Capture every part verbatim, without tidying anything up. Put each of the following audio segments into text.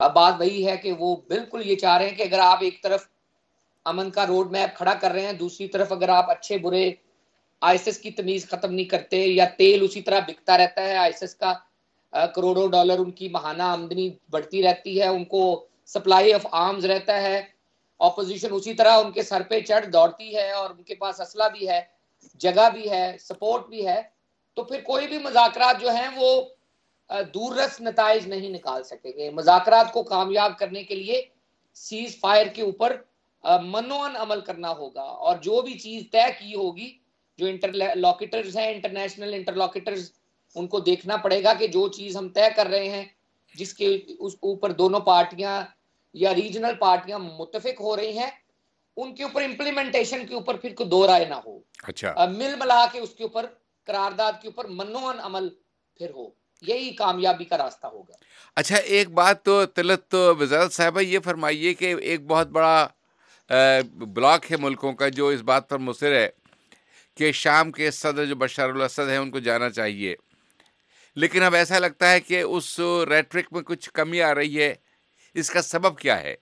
بات وہی ہے کہ وہ بالکل یہ چاہ رہے ہیں کہ اگر آپ ایک طرف امن کا روڈ میپ کھڑا کر رہے ہیں, دوسری طرف اگر آپ اچھے برے آئیس ایس کی تمیز ختم نہیں کرتے, یا تیل اسی طرح بکتا رہتا ہے آئیس ایس کا, کروڑوں ڈالر ان کی ماہانہ آمدنی بڑھتی رہتی ہے, ان کو سپلائی آف آرمز رہتا ہے, اپوزیشن اسی طرح ان کے سر پہ چڑھ دوڑتی ہے, اور ان کے پاس اسلحہ بھی ہے, جگہ بھی ہے, سپورٹ بھی ہے, تو پھر کوئی بھی مذاکرات جو ہیں وہ دور رس نتائج نہیں نکال سکیں گے. مذاکرات کو کامیاب کرنے کے لیے سیز فائر کے اوپر منوعن عمل کرنا ہوگا, اور جو بھی چیز طے کی ہوگی, جو انٹرلاکیٹرز ہیں انٹرنیشنل انٹرلاکیٹرز, ان کو دیکھنا پڑے گا کہ جو چیز ہم طے کر رہے ہیں جس کے اس اوپر دونوں پارٹیاں یا ریجنل پارٹیاں متفق ہو رہی ہیں, ان کے اوپر امپلیمنٹیشن کے اوپر پھر کوئی دو رائے نہ ہو. اچھا مل ملا کے اس کے اوپر قرارداد کے اوپر منوعن عمل پھر ہو, یہی کامیابی کا راستہ ہوگا. اچھا ایک بات تو طلعت تو وزارت صاحبہ یہ فرمائیے کہ ایک بہت بڑا بلاک ہے ملکوں کا جو اس بات پر مصر ہے کہ شام کے صدر جو بشار الاسد ہیں ان کو جانا چاہیے, لیکن اب ایسا لگتا ہے کہ اس ریٹرک میں کچھ کمی آ رہی ہے, اس کا سبب کیا ہے؟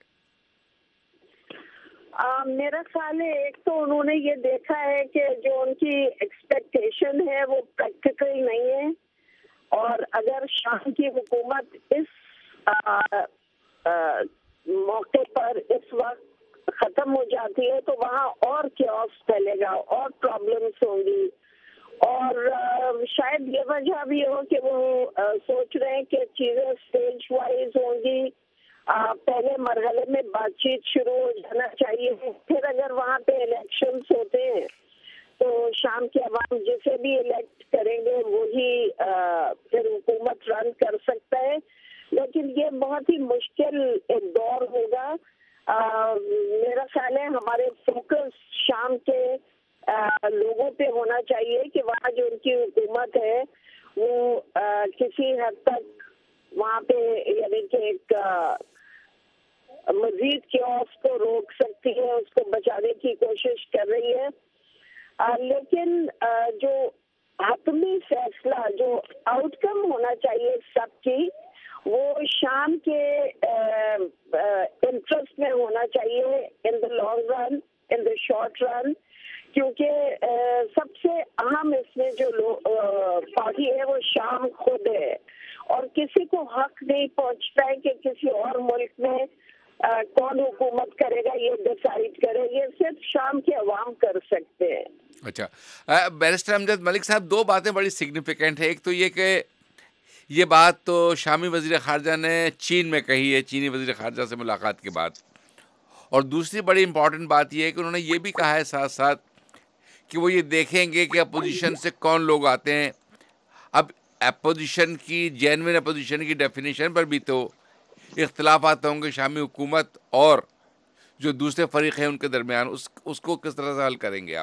آ, میرا خیال ہے ایک تو انہوں نے یہ دیکھا ہے کہ جو ان کی ایکسپیکٹیشن ہے وہ پریکٹیکل نہیں ہے, اور اگر شام کی حکومت اس آ, آ, موقع پر اس وقت ختم ہو جاتی ہے تو وہاں اور کیوس پھیلے گا, اور پرابلمس ہوں گی, اور آ, شاید یہ وجہ بھی ہو کہ وہ آ, سوچ رہے ہیں کہ چیزیں اسٹیج وائز ہوں گی, آ, پہلے مرحلے میں بات چیت شروع ہو جانا چاہیے, پھر اگر وہاں پہ الیکشنز ہوتے ہیں تو شام کے عوام جسے بھی الیکٹ کریں گے وہی پھر حکومت رن کر سکتا ہے, لیکن یہ بہت ہی مشکل ایک دور ہوگا. آ, میرا خیال ہے ہمارے فوکس شام کے آ, لوگوں پہ ہونا چاہیے کہ وہاں جو ان کی حکومت ہے وہ آ, کسی حد تک وہاں پہ یعنی کہ ایک آ, مزید کیوس کو روک سکتی ہے, اس کو بچانے کی کوشش کر رہی ہے, آ, لیکن آ, جو حتمی فیصلہ جو آؤٹ کم ہونا چاہیے سب کی وہ شام کے انٹرسٹ میں ہونا چاہیے, ان the long run, in the short run, کیونکہ سب سے اہم اس میں جو پارٹی ہے وہ شام خود ہے, اور کسی کو حق نہیں پہنچتا ہے کہ کسی اور ملک میں کون حکومت کرے گا یہ ڈیسائیڈ کرے, یہ صرف شام کے عوام کر سکتے ہیں. اچھا بیرسٹر امجد ملک صاحب, دو باتیں بڑی سگنیفیکینٹ ہیں. ایک تو یہ کہ یہ بات تو شامی وزیر خارجہ نے چین میں کہی ہے, چینی وزیر خارجہ سے ملاقات کے بعد, اور دوسری بڑی امپورٹنٹ بات یہ ہے کہ انہوں نے یہ بھی کہا ہے ساتھ ساتھ کہ وہ یہ دیکھیں گے کہ اپوزیشن سے کون لوگ آتے ہیں. اب اپوزیشن کی جینوئن اپوزیشن کی ڈیفینیشن پر بھی تو اختلافات ہوں گے شامی حکومت اور جو دوسرے فریق ہیں ان کے درمیان, اس اس کو کس طرح سے حل کریں گے آپ؟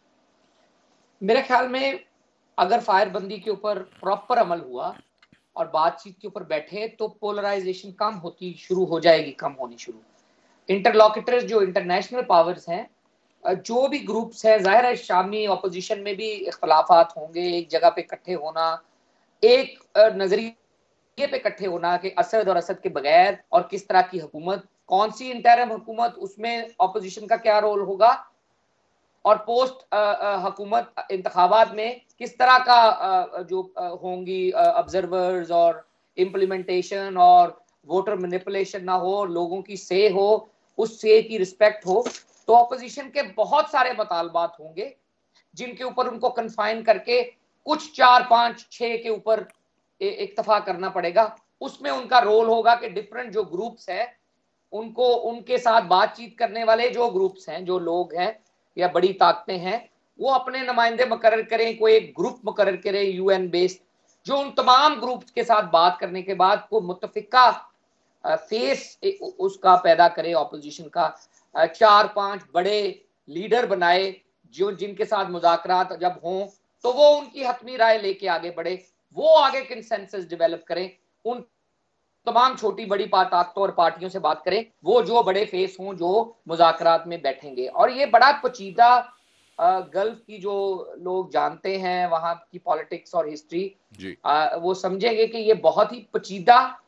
میرے خیال میں اگر فائر بندی کے اوپر پراپر عمل ہوا اور بات چیت کے اوپر بیٹھے تو پولرائزیشن کم ہوتی شروع ہو جائے گی, کم ہونی شروع. انٹرلاکیٹرز جو انٹرنیشنل پاورز ہیں, جو بھی گروپس ہیں, ظاہر ہے شامی اپوزیشن میں بھی اختلافات ہوں گے, ایک جگہ پہ اکٹھے ہونا, ایک نظریے پہ اکٹھے ہونا کہ اسد اور اسد کے بغیر اور کس طرح کی حکومت, کون سی انٹرم حکومت, اس میں اپوزیشن کا کیا رول ہوگا, اور پوسٹ حکومت انتخابات میں کس طرح کا جو ہوں گی آبزرورز اور امپلیمنٹیشن, اور ووٹر مینیپولیشن نہ ہو, لوگوں کی سے ہو, اس سے کی رسپیکٹ ہو, تو اپوزیشن کے بہت سارے مطالبات ہوں گے جن کے اوپر ان کو کنفائن کر کے کچھ چار پانچ چھ کے اوپر اکتفا کرنا پڑے گا. اس میں ان کا رول ہوگا کہ ڈفرنٹ جو گروپس ہیں ان کو ان کے ساتھ بات چیت کرنے والے جو گروپس ہیں, جو لوگ ہیں یا بڑی طاقتیں ہیں, وہ اپنے نمائندے مقرر کریں, کوئی ایک گروپ مقرر کرے یو این بیسڈ, جو ان تمام گروپس کے ساتھ بات کرنے کے بعد کو متفقہ فیس اس کا پیدا کرے اپوزیشن کا, چار پانچ بڑے لیڈر بنائے جو جن کے ساتھ مذاکرات جب ہوں تو وہ ان کی حتمی رائے لے کے آگے بڑھے, وہ آگے کنسنسس ڈیولپ کریں, ان تمام چھوٹی بڑی طاقتوں اور پارٹیوں سے بات کریں, وہ جو بڑے فیس ہوں جو مذاکرات میں بیٹھیں گے. اور یہ بڑا پیچیدہ گلف کی جو لوگ جانتے ہیں وہاں کی پالیٹکس اور ہسٹری, جی وہ سمجھیں گے کہ یہ بہت ہی پیچیدہ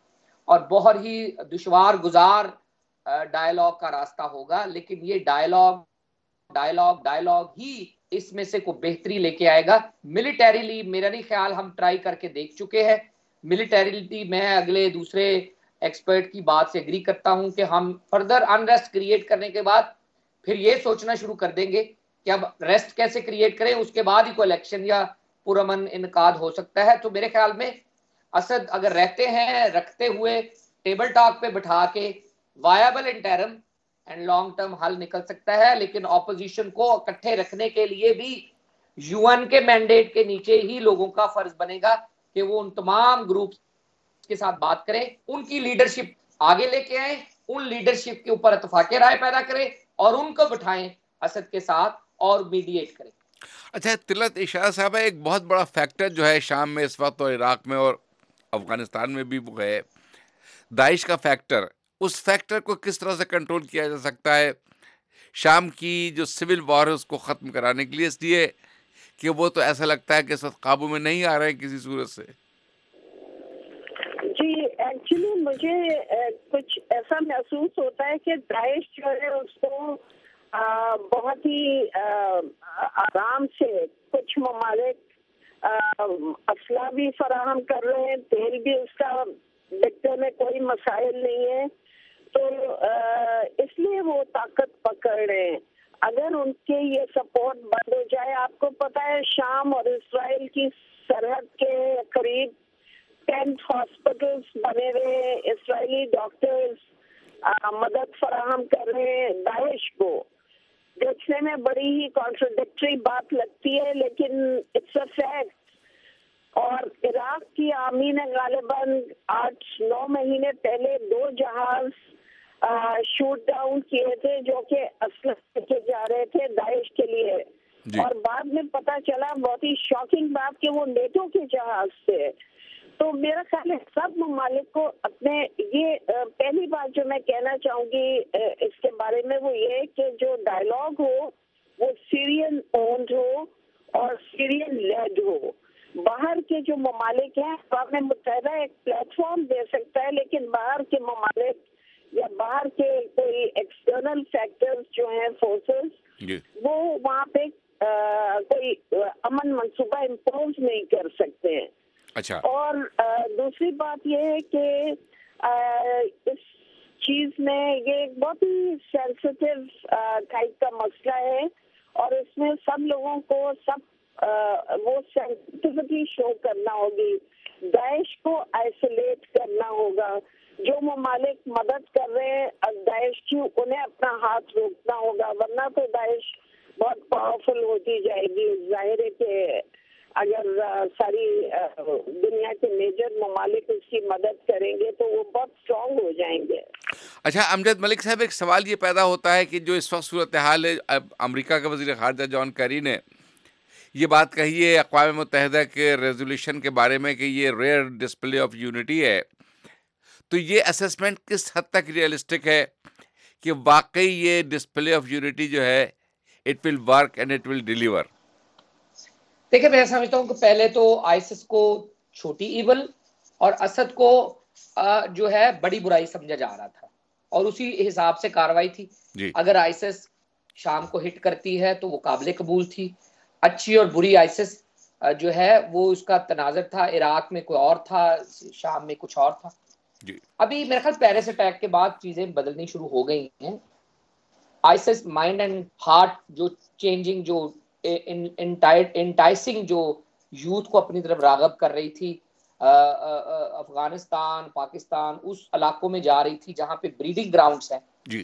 اور بہت ہی دشوار گزار ڈائلاگ کا راستہ ہوگا، لیکن یہ ڈائلاگ ڈائلاگ ڈائلاگ ہی اس میں سے کوئی بہتری لے کے آئے گا. ملٹریلی میرا نہیں خیال، ہم ٹرائی کر کے دیکھ چکے ہیں. ملٹریلی میں اگلے دوسرے ایکسپرٹ کی بات سے اگری کرتا ہوں کہ ہم فردر انریسٹ کریٹ کرنے کے بعد پھر یہ سوچنا شروع کر دیں گے کہ اب ریسٹ کیسے کریٹ کریں، اس کے بعد ہی کوئی الیکشن یا پرامن انعقاد ہو سکتا ہے. تو میرے خیال میں اسد اگر رہتے ہیں، رکھتے ہوئے ٹیبل ٹاک پہ بٹھا کے viable interim and long term حل نکل سکتا ہے. لیکن اپوزیشن کو اکٹھے رکھنے کے لیے بھی یو این کے مینڈیٹ کے نیچے ہی لوگوں کا فرض بنے گا کہ وہ ان تمام گروپس کے ساتھ بات کریں، ان کی لیڈرشپ آگے لے کے آئیں، ان لیڈرشپ کے اوپر اتفاق رائے پیدا کریں اور ان کو بٹھائیں اسد کے ساتھ اور میڈیٹ کریں. اچھا طلعت اشارہ صاحب، ایک بہت بڑا فیکٹر جو ہے شام میں اس وقت اور عراق میں اور افغانستان میں بھی وہ ہے داعش کا فیکٹر. اس فیکٹر کو کس طرح سے کنٹرول کیا جا سکتا ہے شام کی جو سول وار ہے اس کو ختم کرانے کے لیے؟ اس لیے کہ وہ تو ایسا لگتا ہے کہ اس وقت قابو میں نہیں آ رہے ہیں کسی صورت سے. جی ایکچولی مجھے کچھ ایسا محسوس ہوتا ہے کہ داعش جو ہے اس کو بہت ہی آرام سے کچھ ممالک اسلحہ بھی فراہم کر رہے ہیں، تیل بھی اس کا بکنے میں کوئی مسائل نہیں ہے، تو اس لیے وہ طاقت پکڑ رہے ہیں. اگر ان کے یہ سپورٹ بند ہو جائے، آپ کو پتا ہے شام اور اسرائیل کی سرحد کے قریب ٹینٹ ہاسپٹلس بنے ہوئے ہیں، اسرائیلی ڈاکٹرز مدد فراہم کر رہے ہیں داعش کو. دیکھنے میں بڑی ہی کانٹرڈکٹری بات لگتی ہے لیکن اٹس اے فیکٹ. اور عراق کی آرمی نے غالباً آٹھ نو مہینے پہلے دو جہاز شوٹ ڈاؤن کیے تھے جو کہ اسلحہ لے کے جا رہے تھے داعش کے لیے جی. اور بعد میں پتا چلا بہت ہی شاکنگ بات کہ وہ نیٹو کے جہاز تھے. تو میرا خیال ہے سب ممالک کو اپنے یہ پہلی بات جو میں کہنا چاہوں گی اس کے بارے میں وہ یہ کہ جو ڈائلاگ ہو وہ سیرین اونڈ ہو اور سیرین لیڈ ہو. باہر کے جو ممالک ہیں اقوام متحدہ ایک پلیٹ فارم دے سکتا ہے، لیکن باہر کے ممالک یا باہر کے کوئی ایکسٹرنل فیکٹرز جو ہیں فورسز وہ وہاں پہ کوئی امن منصوبہ امپوز نہیں کر سکتے ہیں. اچھا. اور دوسری بات یہ ہے کہ اس چیز میں یہ ایک بہت ہی سینسیٹیو ٹائپ کا مسئلہ ہے اور اس میں سب لوگوں کو سب وہ سینسیٹیوٹی شو کرنا ہوگی. داعش کو آئسولیٹ کرنا ہوگا. جو ممالک مدد کر رہے ہیں داعش کی انہیں اپنا ہاتھ روکنا ہوگا، ورنہ تو داعش بہت پاورفل ہوتی جائے گی. ظاہر ہے کہ اگر ساری دنیا کے میجر ممالک اس کی مدد کریں گے تو وہ بہت اسٹرانگ ہو جائیں گے. اچھا امجد ملک صاحب، ایک سوال یہ پیدا ہوتا ہے کہ جو اس وقت صورتحال ہے، امریکہ کا وزیر خارجہ جان کیری نے یہ بات کہی ہے اقوام متحدہ کے ریزولوشن کے بارے میں کہ یہ ریئر ڈسپلے آف یونٹی ہے، تو یہ اسیسمنٹ کس حد تک ریئلسٹک ہے کہ واقعی یہ ڈسپلے آف یونٹی جو ہے it will work and it will deliver? دیکھیں میں سمجھتا ہوں کہ پہلے تو آئسس کو چھوٹی ایول اور اسد کو جو ہے بڑی برائی سمجھا جا رہا تھا اور اسی حساب سے کاروائی تھی جی. اگر آئسس شام کو ہٹ کرتی ہے تو وہ قابل قبول تھی. اچھی اور بری آئسس جو ہے وہ اس کا تناظر تھا، عراق میں کوئی اور تھا، شام میں کچھ اور تھا جی. ابھی میرے خیال پیرس اٹیک کے بعد چیزیں بدلنی شروع ہو گئی ہیں. آئسس مائنڈ اینڈ ہارٹ جو چینجنگ، جو انٹائسنگ جو یوتھ کو اپنی طرف راغب کر رہی تھی، افغانستان پاکستان اس علاقوں میں جا رہی تھی جہاں پہ بریڈنگ گراؤنڈز ہیں جی،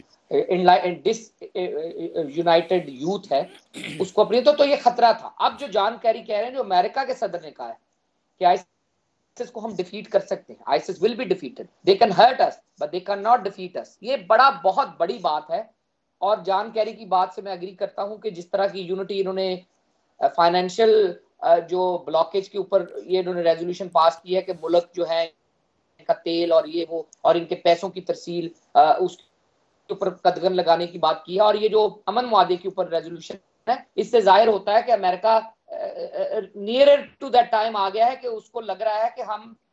یونائٹڈ یوتھ ہے اس کو اپنی تو تو یہ خطرہ تھا. اب جو جان کیری کہہ رہے ہیں، جو امریکہ کے صدر نے کہا ہے کہ آئسس کو ہم ڈیفیٹ کر سکتے ہیں، ISIS will be defeated, they can hurt us but they can not defeat us. یہ بڑا بہت بڑی بات ہے اور جان کیری کی بات سے میں اگری کرتا ہوں کہ جس طرح کی یونٹی انہوں نے فائنینشیل جو بلاکیج کے اوپر یہ انہوں نے ریزولوشن پاس کی ہے کہ ملک جو ہے ان کا تیل اور یہ وہ اور ان کے پیسوں کی ترسیل اس کے اوپر قدغن لگانے کی بات کی ہے، اور یہ جو امن معاہدے کے اوپر ریزولوشن ہے، اس سے ظاہر ہوتا ہے کہ امریکہ نیئرر ٹو دیٹ ٹائم آ گیا ہے کہ اس کو لگ رہا ہے کہ ہم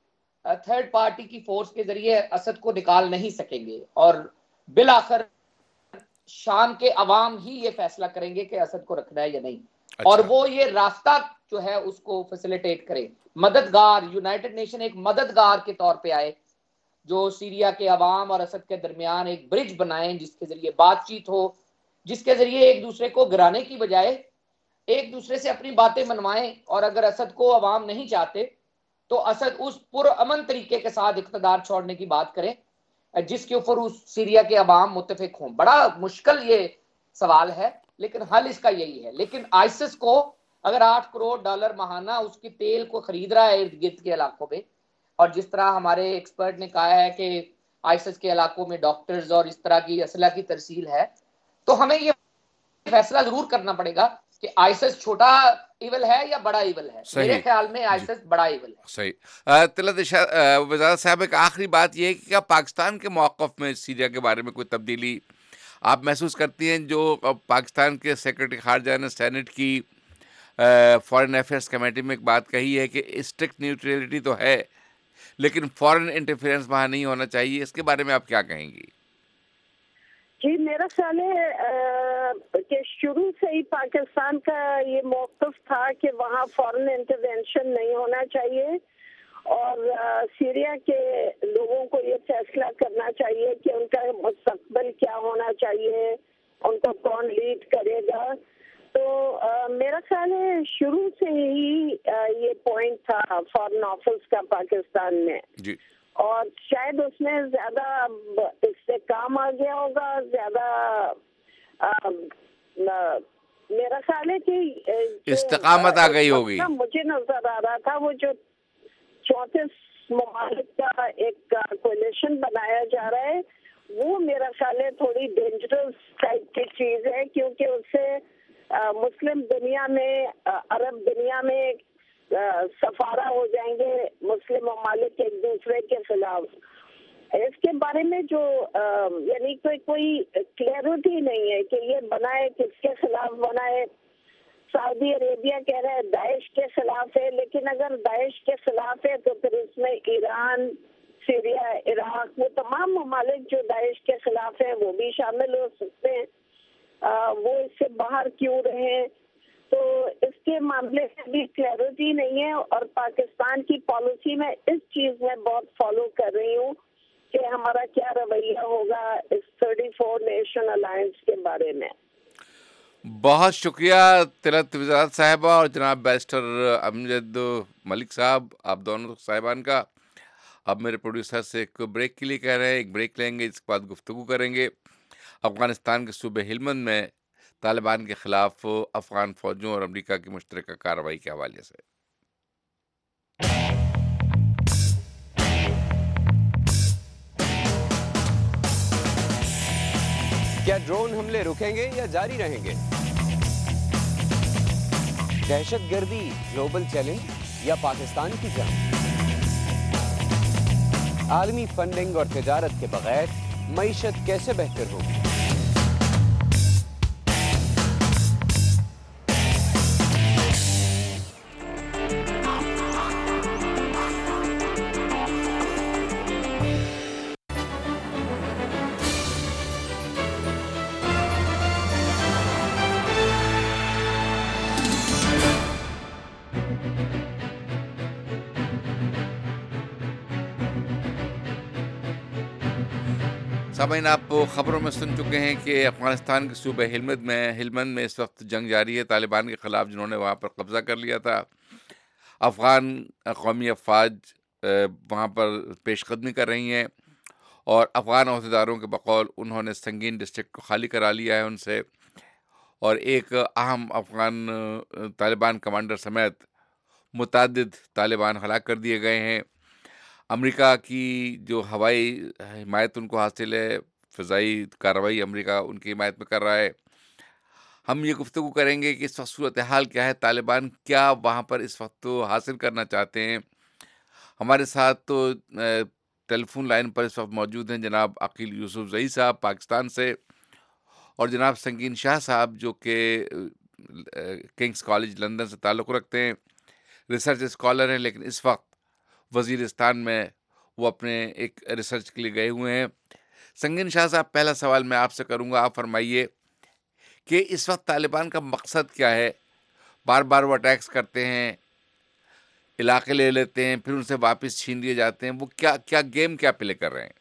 تھرڈ پارٹی کی فورس کے ذریعے اسد کو نکال نہیں سکیں گے، اور بالآخر شام کے عوام ہی یہ فیصلہ کریں گے کہ اسد کو رکھنا ہے یا نہیں. اچھا. اور وہ یہ راستہ جو ہے اس کو فیسیلیٹیٹ کرے، مددگار، یونائٹڈ نیشن ایک مددگار کے طور پہ آئے جو سیریا کے عوام اور اسد کے درمیان ایک برج بنائیں، جس کے ذریعے بات چیت ہو، جس کے ذریعے ایک دوسرے کو گرانے کی بجائے ایک دوسرے سے اپنی باتیں منوائیں. اور اگر اسد کو عوام نہیں چاہتے تو اسد اس پرامن طریقے کے ساتھ اقتدار چھوڑنے کی بات کرے جس کے اوپر اس سیریا کے عوام متفق ہوں. بڑا مشکل یہ سوال ہے، لیکن حل اس کا یہی ہے. لیکن آئسس کو اگر آٹھ کروڑ ڈالر ماہانہ اس کی تیل کو خرید رہا ہے ارد گرد کے علاقوں میں، اور جس طرح ہمارے ایکسپرٹ نے کہا ہے کہ آئسس کے علاقوں میں ڈاکٹرز اور اس طرح کی اسلحہ کی ترسیل ہے، تو ہمیں یہ فیصلہ ضرور کرنا پڑے گا کہ آئسس چھوٹا ایول ہے یا بڑا ایول ہے. میرے خیال میں آئسس بڑا ایول ہے. صحیح. طلعت وزارت صاحب، ایک آخری بات یہ ہے کہ کیا پاکستان کے موقف میں سیریا کے بارے میں کوئی تبدیلی آپ محسوس کرتی ہیں؟ جو پاکستان کے سیکرٹری خارجہ نے سینٹ کی فارن افیئرس کمیٹی میں ایک بات کہی ہے کہ اسٹرکٹ نیوٹرلٹی تو ہے لیکن فارن انٹرفیئرنس وہاں نہیں ہونا چاہیے، اس کے بارے میں آپ کیا کہیں گی؟ جی، میرا خیال ہے کہ شروع سے ہی پاکستان کا یہ موقف تھا کہ وہاں فارن انٹرونشن نہیں ہونا چاہیے، اور سیریا کے لوگوں کو یہ فیصلہ کرنا چاہیے کہ ان کا مستقبل کیا ہونا چاہیے، ان کو کون لیڈ کرے گا. تو میرا خیال ہے شروع سے ہی یہ پوائنٹ تھا فارن آفس کا پاکستان میں جی، اور شاید اس میں زیادہ اس سے کام آ گیا ہوگا، زیادہ میرا خیال ہے کہ استقامت آ گئی ہوگی. مجھے نظر آ رہا تھا وہ جو چونتیس ممالک کا ایک کولیشن بنایا جا رہا ہے، وہ میرا خیال ہے تھوڑی ڈینجرس ٹائپ کی چیز ہے، کیونکہ اس سے مسلم دنیا میں، عرب دنیا میں سفارہ ہو جائیں گے مسلم ممالک ایک دوسرے کے خلاف. اس کے بارے میں جو یعنی کوئی کوئی کلیئرٹی نہیں ہے کہ یہ بنائے کس کے خلاف بنائے. سعودی عربیہ کہہ رہا ہے داعش کے خلاف ہے، لیکن اگر داعش کے خلاف ہے تو پھر اس میں ایران، سیریا، عراق، وہ تمام ممالک جو داعش کے خلاف ہیں وہ بھی شامل ہو سکتے ہیں. وہ اس سے باہر کیوں رہے؟ تو اس کے معاملے میں بھی کلیئرٹی نہیں ہے، اور پاکستان کی پالیسی میں اس چیز میں بہت فالو کر رہی ہوں کہ ہمارا کیا رویہ ہوگا اس تھرٹی فور نیشن الائنس کے بارے میں. بہت شکریہ طلعت وزارت صاحبہ اور جناب بیرسٹر امجد ملک صاحب، آپ دونوں صاحبان کا. اب میرے پروڈیوسر سے ایک بریک کے لیے کہہ رہے ہیں، ایک بریک لیں گے، اس کے بعد گفتگو کریں گے افغانستان کے صوبے ہلمند میں طالبان کے خلاف افغان فوجوں اور امریکہ کی مشترکہ کارروائی کے حوالے سے. کیا ڈرون حملے رکیں گے یا جاری رہیں گے؟ دہشت گردی گلوبل چیلنج یا پاکستان کی جنگ؟ عالمی فنڈنگ اور تجارت کے بغیر معیشت کیسے بہتر ہوگی؟ سامعین، آپ خبروں میں سن چکے ہیں کہ افغانستان کے صوبے ہلمند میں ہلمند میں اس وقت جنگ جاری ہے طالبان کے خلاف، جنہوں نے وہاں پر قبضہ کر لیا تھا. افغان قومی افواج وہاں پر پیش قدمی کر رہی ہیں، اور افغان عہدیداروں کے بقول انہوں نے سنگین ڈسٹرکٹ کو خالی کرا لیا ہے ان سے، اور ایک اہم افغان طالبان کمانڈر سمیت متعدد طالبان ہلاک کر دیے گئے ہیں. امریکہ کی جو ہوائی حمایت ان کو حاصل ہے، فضائی کارروائی امریکہ ان کی حمایت میں کر رہا ہے. ہم یہ گفتگو کریں گے کہ اس وقت صورتحال کیا ہے، طالبان کیا وہاں پر اس وقت تو حاصل کرنا چاہتے ہیں. ہمارے ساتھ تو ٹیلی فون لائن پر اس وقت موجود ہیں جناب عقیل یوسف زئی صاحب پاکستان سے، اور جناب سنگین شاہ صاحب جو کہ کنگس کالج لندن سے تعلق رکھتے ہیں، ریسرچ اسکالر ہیں، لیکن اس وقت وزیرستان میں وہ اپنے ایک ریسرچ کے لیے گئے ہوئے ہیں. سنگین شاہ صاحب، پہلا سوال میں آپ سے کروں گا، آپ فرمائیے کہ اس وقت طالبان کا مقصد کیا ہے؟ بار بار وہ اٹیکس کرتے ہیں، علاقے لے لیتے ہیں، پھر ان سے واپس چھین لیے جاتے ہیں. وہ کیا کیا گیم کیا پلے کر رہے ہیں؟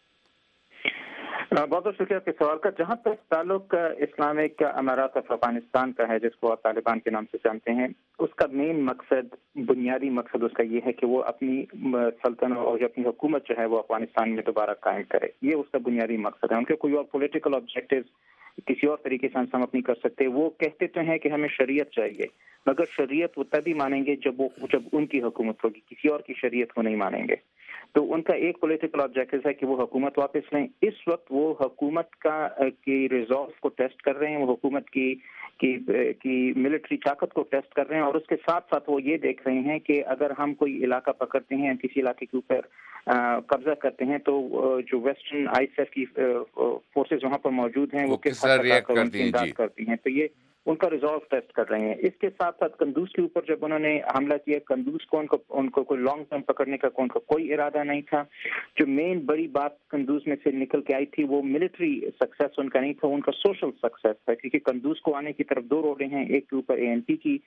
بہت بہت شکریہ آپ کے سوال کا. جہاں تک تعلق اسلامک امارات آف افغانستان کا ہے، جس کو آپ طالبان کے نام سے جانتے ہیں، اس کا مین مقصد، بنیادی مقصد اس کا یہ ہے کہ وہ اپنی سلطنت اور اپنی حکومت جو ہے وہ افغانستان میں دوبارہ قائم کرے. یہ اس کا بنیادی مقصد ہے. ان کے کوئی اور پولیٹیکل آبجیکٹیو کسی اور طریقے سے ہم نہیں کر سکتے. وہ کہتے تو ہیں کہ ہمیں شریعت چاہیے، مگر شریعت وہ تبھی مانیں گے جب وہ جب ان کی حکومت ہوگی، کسی اور کی شریعت کو نہیں مانیں گے. تو ان کا ایک پولیٹیکل آبجیکٹو ہے کہ وہ حکومت واپس لیں. اس وقت وہ حکومت کا کی ریزولو کو ٹیسٹ کر رہے ہیں، وہ حکومت کی کی کی ملٹری طاقت کو ٹیسٹ کر رہے ہیں، اور اس کے ساتھ ساتھ وہ یہ دیکھ رہے ہیں کہ اگر ہم کوئی علاقہ پکڑتے ہیں، کسی علاقے کے اوپر قبضہ کرتے ہیں، تو جو ویسٹرن آئی ایس ایف کی فورسز وہاں پر موجود ہیں وہ کس حد تک ان کی امداد کرتی ہیں. تو یہ ان کا ریزولو ٹیسٹ کر رہے ہیں. اس کے ساتھ ساتھ قندوز کے اوپر جب انہوں نے حملہ کیا، قندوز کو ان کو ان کو کوئی لانگ ٹرم پکڑنے کا ان کا کوئی ارادہ نہیں تھا. جو مین بڑی بات قندوز میں سے نکل کے آئی تھی وہ ملٹری سکسیس ان کا نہیں تھا، ان کا سوشل سکسیس تھا. کیونکہ قندوز کو آنے کی طرف دو روڈیں ہیں، ایک کے اوپر اے این پی کی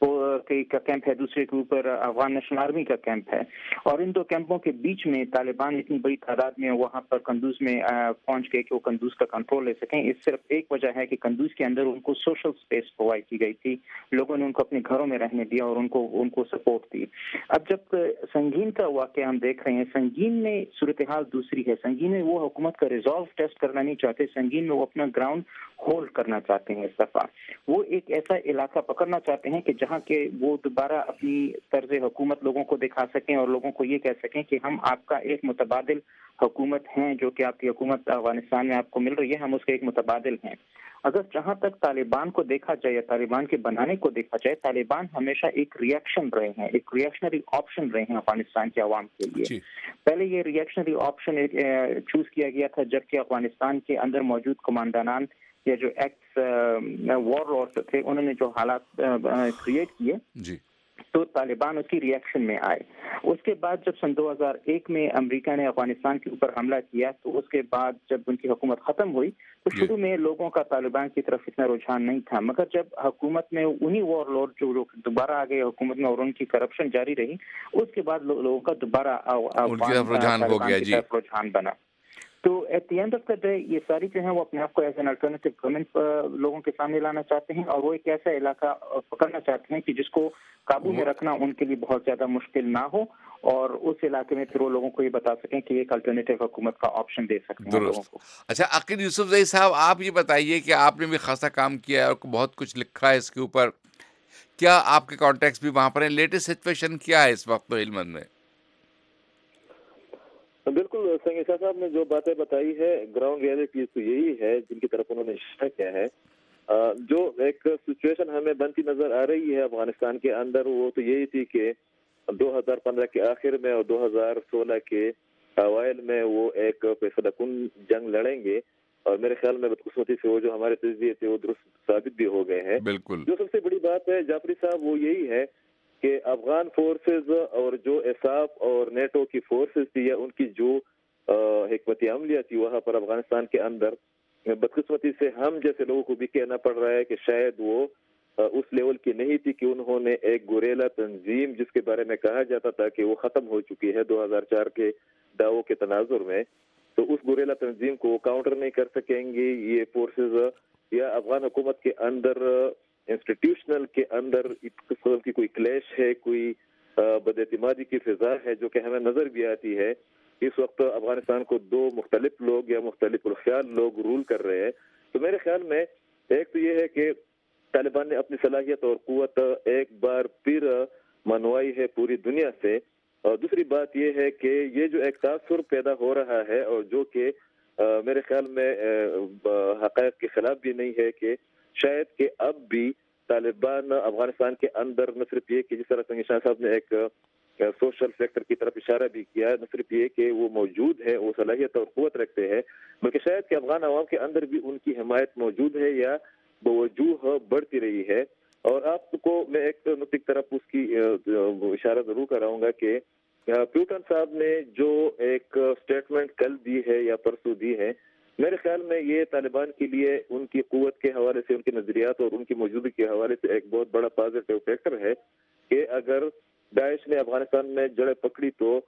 کا کیمپ ہے، دوسرے کے اوپر افغان نیشنل آرمی کا کیمپ ہے، اور ان دو کیمپوں کے بیچ میں طالبان اتنی بڑی تعداد میں وہاں پر قندوز میں پہنچ گئے کہ وہ قندوز کا کنٹرول لے سکیں. اس صرف ایک وجہ ہے کہ قندوز کے اندر ان کو سوشل اسپیس پرووائڈ کی گئی تھی، لوگوں نے ان کو اپنے گھروں میں رہنے دیا اور ان کو ان کو سپورٹ دی. اب جب سنگین کا واقعہ ہم دیکھ رہے ہیں، سنگین میں صورتحال دوسری ہے. سنگین میں وہ حکومت کا ریزولو ٹیسٹ کرنا نہیں چاہتے، سنگین میں وہ اپنا گراؤنڈ ہولڈ کرنا چاہتے ہیں. اس دفعہ وہ ایک ایسا علاقہ پکڑنا چاہتے ہیں کہ جہاں کے وہ دوبارہ اپنی طرز حکومت لوگوں کو دکھا سکیں اور لوگوں کو یہ کہہ سکیں کہ ہم آپ کا ایک متبادل حکومت ہیں، جو کہ آپ کی حکومت افغانستان میں آپ کو مل رہی ہے، ہم اس کے ایک متبادل ہیں. اگر جہاں تک طالبان کو دیکھا جائے یا طالبان کے بنانے کو دیکھا جائے، طالبان ہمیشہ ایک ریئیکشن رہے ہیں، ایک ریئیکشنری آپشن رہے ہیں افغانستان کے عوام کے لیے. پہلے یہ ریئیکشنری آپشن چوز کیا گیا تھا جبکہ افغانستان کے اندر موجود کمانڈانان یا جو ایکس وار لارڈ تھے، انہوں نے جو حالات کریٹ کیے تو طالبان اس کی ریئیکشن میں آئے. اس کے بعد جب سن دو ہزار ایک میں امریکہ نے افغانستان کے اوپر حملہ کیا، تو اس کے بعد جب ان کی حکومت ختم ہوئی تو شروع میں لوگوں کا طالبان کی طرف اتنا رجحان نہیں تھا. مگر جب حکومت میں انہی وار لارڈ جو دوبارہ آ گئے حکومت میں اور ان کی کرپشن جاری رہی، اس کے بعد لوگوں کا دوبارہ رجحان بنا. تو at the end of the day یہ ساری جو ہیں وہ اپنے آپ کو ایز این الٹرنیٹیو گورنمنٹ لوگوں کے سامنے لانا چاہتے ہیں، اور وہ ایک ایسا علاقہ پکڑنا چاہتے ہیں کہ جس کو قابو میں رکھنا ان کے لیے بہت زیادہ مشکل نہ ہو، اور اس علاقے میں پھر وہ لوگوں کو یہ بتا سکیں کہ ایک الٹرنیٹیو حکومت کا آپشن دے سکتے ہیں لوگوں کو. اچھا عقیل یوسف زئی صاحب، آپ یہ بتائیے کہ آپ نے بھی خاصا کام کیا ہے اور بہت کچھ لکھا ہے اس کے اوپر، کیا آپ کے کانٹیکٹس بھی وہاں پر ہیں؟ لیٹسٹ سچویشن کیا ہے اس وقت ہلمند میں؟ بالکل سنگی شاہ صاحب نے جو باتیں بتائی ہے، گراؤنڈ ریئلٹی تو یہی ہے جن کی طرف انہوں نے اشارہ کیا ہے. جو ایک سچویشن ہمیں بنتی نظر آ رہی ہے افغانستان کے اندر، وہ تو یہی تھی کہ دو ہزار پندرہ کے آخر میں اور دو ہزار سولہ کے اوائل میں وہ ایک فیصلہ کن جنگ لڑیں گے، اور میرے خیال میں بدقسمتی سے وہ جو ہمارے تجزیے تھے وہ درست ثابت بھی ہو گئے ہیں. بالکل. جو سب سے بڑی بات ہے جعفری صاحب وہ یہی ہے کہ افغان فورسز اور جو ایساف اور نیٹو کی فورسز تھی یا ان کی جو حکمت عملیہ تھی وہاں پر افغانستان کے اندر، بدقسمتی سے ہم جیسے لوگوں کو بھی کہنا پڑ رہا ہے کہ شاید وہ اس لیول کی نہیں تھی کہ انہوں نے ایک گوریلا تنظیم جس کے بارے میں کہا جاتا تھا کہ وہ ختم ہو چکی ہے دو ہزار چار کے دعووں کے تناظر میں، تو اس گوریلا تنظیم کو کاؤنٹر نہیں کر سکیں گے یہ فورسز. یا افغان حکومت کے اندر انسٹیٹیوشنل کے اندر اس قسم کی کوئی کلیش ہے، کوئی بد اعتمادی کی فضا ہے جو کہ ہمیں نظر بھی آتی ہے. اس وقت افغانستان کو دو مختلف لوگ یا مختلف الخیال لوگ رول کر رہے ہیں. تو میرے خیال میں ایک تو یہ ہے کہ طالبان نے اپنی صلاحیت اور قوت ایک بار پھر منوائی ہے پوری دنیا سے، اور دوسری بات یہ ہے کہ یہ جو ایک تاثر پیدا ہو رہا ہے اور جو کہ میرے خیال میں حقائق کے خلاف بھی نہیں ہے کہ شاید کہ اب بھی طالبان افغانستان کے اندر نہ صرف یہ کہ جس طرح سنگی شاہ صاحب نے ایک سوشل فیکٹر کی طرف اشارہ بھی کیا، نہ صرف یہ کہ وہ موجود ہے، وہ صلاحیت اور قوت رکھتے ہیں، بلکہ شاید کہ افغان عوام کے اندر بھی ان کی حمایت موجود ہے یا بوجوہ بڑھتی رہی ہے. اور آپ کو میں ایک نقطے کی طرف اس کی اشارہ ضرور کراؤں گا کہ پیوٹن صاحب نے جو ایک سٹیٹمنٹ کل دی ہے یا پرسوں دی ہے، میرے خیال میں یہ طالبان کے لیے ان کی قوت کے حوالے سے، ان کے نظریات اور ان کی موجودگی کے حوالے سے ایک بہت بڑا پازیٹیو فیکٹر ہے کہ اگر داعش نے افغانستان میں جڑیں پکڑی تو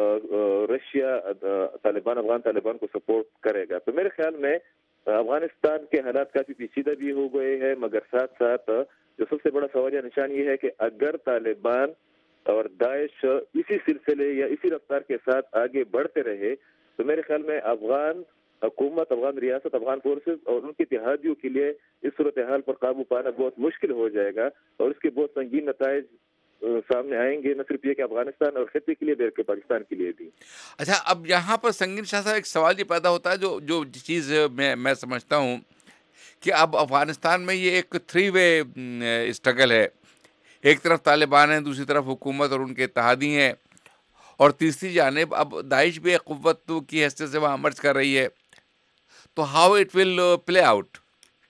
رشیا طالبان افغان طالبان کو سپورٹ کرے گا. تو میرے خیال میں افغانستان کے حالات کافی پیچیدہ بھی ہو گئے ہیں، مگر ساتھ ساتھ جو سب سے بڑا سوالیہ نشان یہ ہے کہ اگر طالبان اور داعش اسی سلسلے یا اسی رفتار کے ساتھ آگے بڑھتے رہے تو میرے خیال میں افغان حکومت، افغان ریاست، افغان فورسز اور ان کے اتحادیوں کے لیے اس صورتحال پر قابو پانا بہت مشکل ہو جائے گا اور اس کے بہت سنگین نتائج سامنے آئیں گے، نہ صرف یہ کہ افغانستان اور خطے کے لیے بلکہ پاکستان کے لیے بھی. اچھا، اب یہاں پر سنگین شاہ صاحب ایک سوال یہ پیدا ہوتا ہے جو جو چیز میں میں سمجھتا ہوں کہ اب افغانستان میں یہ ایک تھری وے اسٹرگل ہے. ایک طرف طالبان ہیں، دوسری طرف حکومت اور ان کے اتحادی ہیں، اور تیسری جانب اب داعش بھی ایک قوت کی حیثیت سے وہاں مرج کر رہی ہے. تو how it will play out?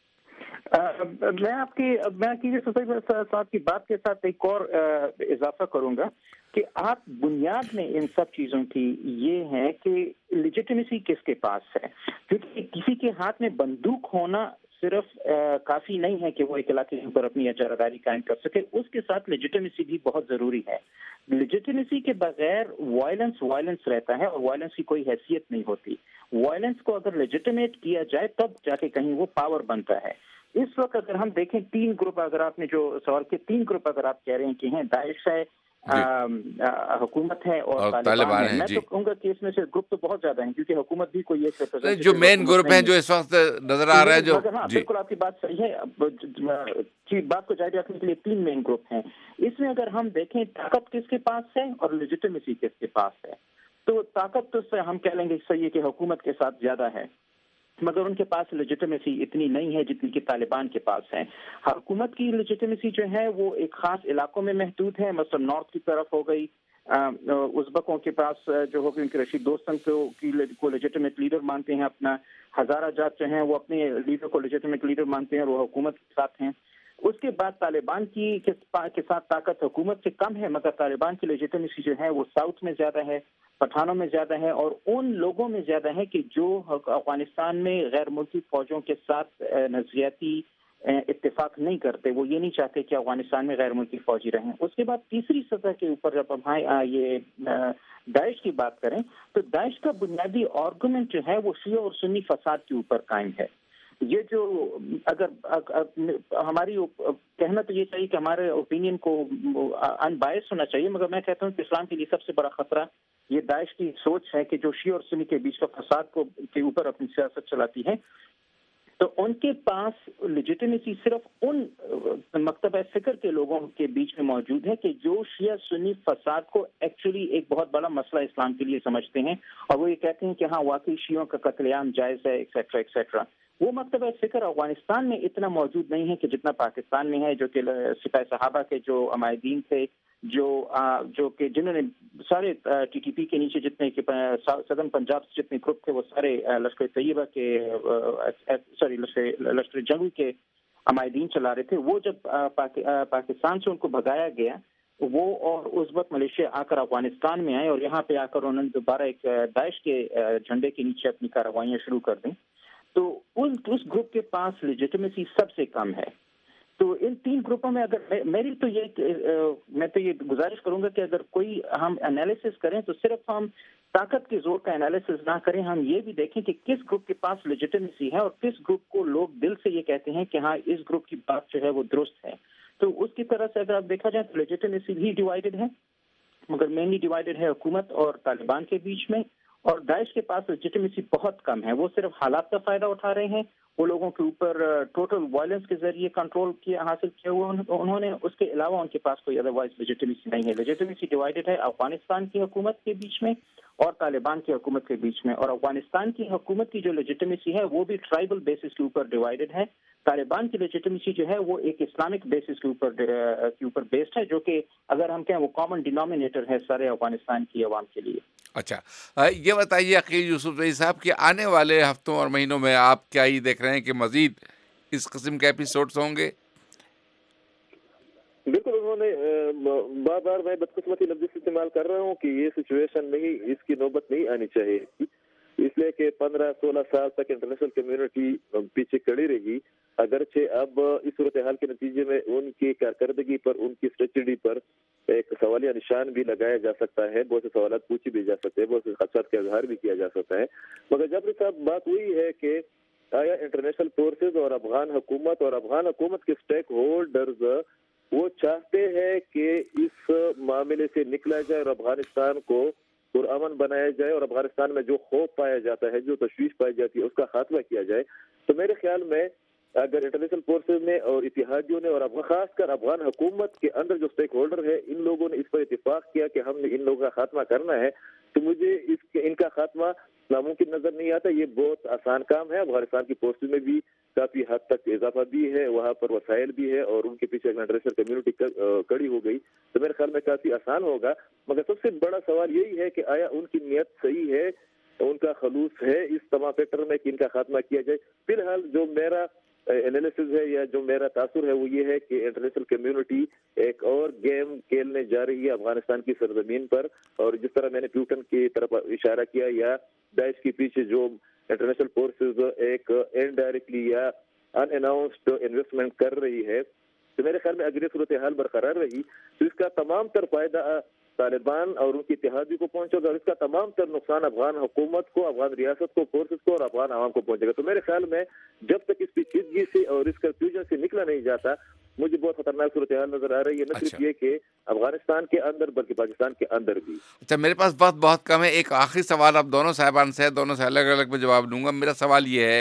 میں آپ کی میں صاحب کی بات کے ساتھ ایک اور اضافہ کروں گا کہ آپ بنیاد میں ان سب چیزوں کی یہ ہے کہ لیجیٹمیسی کس کے پاس ہے، کیونکہ کسی کے ہاتھ میں بندوق ہونا صرف کافی نہیں ہے کہ وہ ایک علاقے کے اوپر اپنی اجاراداری قائم کر سکے، اس کے ساتھ لیجیٹمیسی بھی بہت ضروری ہے. لیجیٹمیسی کے بغیر وائلنس وائلنس رہتا ہے اور وائلنس کی کوئی حیثیت نہیں ہوتی. وائلنس کو اگر لیجیٹمیٹ کیا جائے تب جا کے کہیں وہ پاور بنتا ہے. اس وقت اگر ہم دیکھیں تین گروپ، اگر آپ نے جو سوال کیے، تین گروپ اگر آپ کہہ رہے ہیں کہ ہیں داعش ہے، حکومت ہے اور طالبان ہے، میں تو کہوں گا کہ اس میں سے گروپ تو بہت زیادہ ہیں کیونکہ حکومت بھی کوئی ایک ریپرزینٹیٹو جو مین گروپ ہیں جو اس وقت نظر آ رہا ہے جو بالکل آپ کی بات صحیح ہے. بات کو جاری رکھنے کے لیے تین مین گروپ ہیں. اس میں اگر ہم دیکھیں طاقت کس کے پاس ہے اور لیجیٹمیسی کس کے پاس ہے، تو طاقت تو سے ہم کہہ لیں گے صحیح ہے کہ حکومت کے ساتھ زیادہ ہے، مگر ان کے پاس لیجیٹمیسی اتنی نہیں ہے جتنی کہ طالبان کے پاس ہے. حکومت کی لیجیٹمیسی جو ہے وہ ایک خاص علاقوں میں محدود ہے، مثلا نارتھ کی طرف ہو گئی، ازبکوں کے پاس جو ہو گئی ان کے رشید دوستن کو لیجیٹمیٹ لیڈر مانتے ہیں، اپنا ہزارہ جات جو ہیں وہ اپنے لیڈر کو لیجیٹمیٹ لیڈر مانتے ہیں اور وہ حکومت کے ساتھ ہیں. اس کے بعد طالبان کی کے ساتھ طاقت حکومت سے کم ہے، مگر طالبان کی لیجیٹمیسی جو ہے وہ ساؤتھ میں زیادہ ہے، پٹھانوں میں زیادہ ہے اور ان لوگوں میں زیادہ ہے کہ جو افغانستان میں غیر ملکی فوجوں کے ساتھ نظریاتی اتفاق نہیں کرتے، وہ یہ نہیں چاہتے کہ افغانستان میں غیر ملکی فوجی رہیں. اس کے بعد تیسری سطح کے اوپر جب ہم یہ داعش کی بات کریں تو داعش کا بنیادی آرگومنٹ جو ہے وہ شیعہ اور سنی فساد کے اوپر قائم ہے. یہ جو اگر ہماری کہنا تو یہ چاہیے کہ ہمارے اوپینین کو ان بائس ہونا چاہیے، مگر میں کہتا ہوں کہ اسلام کے لیے سب سے بڑا خطرہ یہ داعش کی سوچ ہے کہ جو شیعہ اور سنی کے بیچ کا فساد کو کے اوپر اپنی سیاست چلاتی ہے. تو ان کے پاس لیجیٹمیسی صرف ان مکتبہ فکر کے لوگوں کے بیچ میں موجود ہے کہ جو شیعہ سنی فساد کو ایکچولی ایک بہت بڑا مسئلہ اسلام کے لیے سمجھتے ہیں اور وہ یہ کہتے ہیں کہ ہاں واقعی شیعوں کا قتل عام جائز ہے ایکسیٹرا ایکسیٹرا. وہ مکتبہ فکر افغانستان میں اتنا موجود نہیں ہے کہ جتنا پاکستان میں ہے، جو کہ سپاہ صحابہ کے جو عمائدین تھے، جو جو کہ جنہوں نے سارے ٹی ٹی پی کے نیچے جتنے سدرن پنجاب سے جتنے گروپ تھے وہ سارے لشکر طیبہ کے سوری لشکر جنگی کے عمائدین چلا رہے تھے. وہ جب پاکستان سے ان کو بھگایا گیا، وہ اور ازبک ملیشیا آ کر افغانستان میں آئے اور یہاں پہ آ کر انہوں نے دوبارہ ایک داعش کے جھنڈے کے نیچے اپنی کارروائیاں شروع کر دیں. تو اس گروپ کے پاس لیجیٹمیسی سب سے کم ہے. تو ان تین گروپوں میں اگر میری تو یہ میں تو یہ گزارش کروں گا کہ اگر کوئی ہم انالیسس کریں تو صرف ہم طاقت کے زور کا انالیسس نہ کریں، ہم یہ بھی دیکھیں کہ کس گروپ کے پاس لیجیٹمیسی ہے اور کس گروپ کو لوگ دل سے یہ کہتے ہیں کہ ہاں اس گروپ کی بات جو ہے وہ درست ہے. تو اس کی طرح سے اگر آپ دیکھا جائے تو لیجیٹمیسی بھی ڈیوائیڈڈ ہے، مگر مینلی ڈیوائیڈڈ ہے حکومت اور طالبان کے بیچ میں. اور داعش کے پاس لیجیٹمیسی بہت کم ہے، وہ صرف حالات کا فائدہ اٹھا رہے ہیں. وہ لوگوں کے اوپر ٹوٹل وائلنس کے ذریعے کنٹرول کیا حاصل کیا ہوا انہوں نے، اس کے علاوہ ان کے پاس کوئی ادروائز لیجیٹمیسی نہیں ہے. لیجیٹمیسی ڈیوائیڈڈ ہے افغانستان کی حکومت کے بیچ میں اور طالبان کی حکومت کے بیچ میں. اور افغانستان کی حکومت کی جو لیجیٹمیسی ہے وہ بھی ٹرائبل بیسس کے اوپر ڈیوائیڈڈ ہے. طالبان کی لیجیٹمیسی جو ہے وہ ایک اسلامک بیسس کے اوپر کے اوپر بیسڈ ہے، جو کہ اگر ہم کہیں وہ کامن ڈینامینیٹر ہے سارے افغانستان کی عوام کے لیے. اچھا، یہ بتائیے عقیل یوسف زئی صاحب کہ آنے والے ہفتوں اور مہینوں میں آپ کیا یہ دیکھ رہے ہیں کہ مزید اس قسم کے ایپیسوڈز ہوں گے؟ بالکل انہوں نے بار بار میں بدقسمتی لفظ استعمال کر رہا ہوں کہ یہ سچویشن نہیں, اس کی نوبت نہیں آنی چاہیے, اس لیے کہ پندرہ سولہ سال تک انٹرنیشنل کمیونٹی پیچھے کھڑی رہی. اگرچہ اب اس صورتحال کے نتیجے میں ان کی کارکردگی پر, ان کی اسٹریٹجی پر ایک سوالیہ نشان بھی لگایا جا سکتا ہے, بہت سے سوالات پوچھے بھی جا سکتے ہیں, بہت سے خدشات کا اظہار بھی کیا جا سکتا ہے. مگر جعفری صاحب بات وہی ہے کہ آیا انٹرنیشنل فورسز اور افغان حکومت اور افغان حکومت کے اسٹیک ہولڈرز وہ چاہتے ہیں کہ اس معاملے سے نکلا جائے اور افغانستان کو پرامن بنایا جائے, اور افغانستان میں جو خوف پایا جاتا ہے, جو تشویش پائی جاتی ہے, اس کا خاتمہ کیا جائے. تو میرے خیال میں اگر انٹرنیشنل فورسز نے اور اتحادیوں نے اور خاص کر افغان حکومت کے اندر جو اسٹیک ہولڈر ہے, ان لوگوں نے اس پر اتفاق کیا کہ ہم نے ان لوگوں کا خاتمہ کرنا ہے, تو مجھے اس کے ان کا خاتمہ ناممکن نظر نہیں آتا. یہ بہت آسان کام ہے. افغانستان کی فورسز میں بھی کافی حد تک اضافہ بھی ہے, وہاں پر وسائل بھی ہے, اور ان کے پیچھے انٹرنیشنل کمیونٹی کڑی ہو گئی, تو میرے خیال میں کافی آسان ہوگا. مگر سب سے بڑا سوال یہی ہے کہ آیا ان کی نیت صحیح ہے, ان کا خلوص ہے اس تمام فیکٹر میں کہ ان کا خاتمہ کیا جائے. فی الحال جو میرا انالیسز ہے یا جو میرا تاثر ہے وہ یہ ہے کہ انٹرنیشنل کمیونٹی ایک اور گیم کھیلنے جا رہی ہے افغانستان کی سرزمین پر, اور جس طرح میں نے پیوٹن کی طرف اشارہ کیا یا داعش کے پیچھے جو انٹرنیشنل فورسز ایک انڈائریکٹلی یا ان اناؤنسڈ انویسٹمنٹ کر رہی ہے, تو میرے خیال میں اگر یہ صورتحال برقرار رہی تو اس کا تمام تر فائدہ طالبان اور ان کی اتحادی کو پہنچے گا, اور اس کا تمام تر نقصان افغان حکومت کو, افغان ریاست کو, فورسز کو اور افغان عوام کو پہنچے گا. تو میرے خیال میں جب تک اس پیچیدگی سے اور اس کنفیوژن سے نکلا نہیں جاتا, مجھے بہت خطرناک صورتحال نظر آ رہی ہے, نہ صرف یہ کہ افغانستان کے اندر بلکہ پاکستان کے اندر بھی. اچھا, میرے پاس وقت بہت کم ہے, ایک آخری سوال آپ دونوں صاحبان سے, دونوں سے الگ الگ میں جواب دوں گا. میرا سوال یہ ہے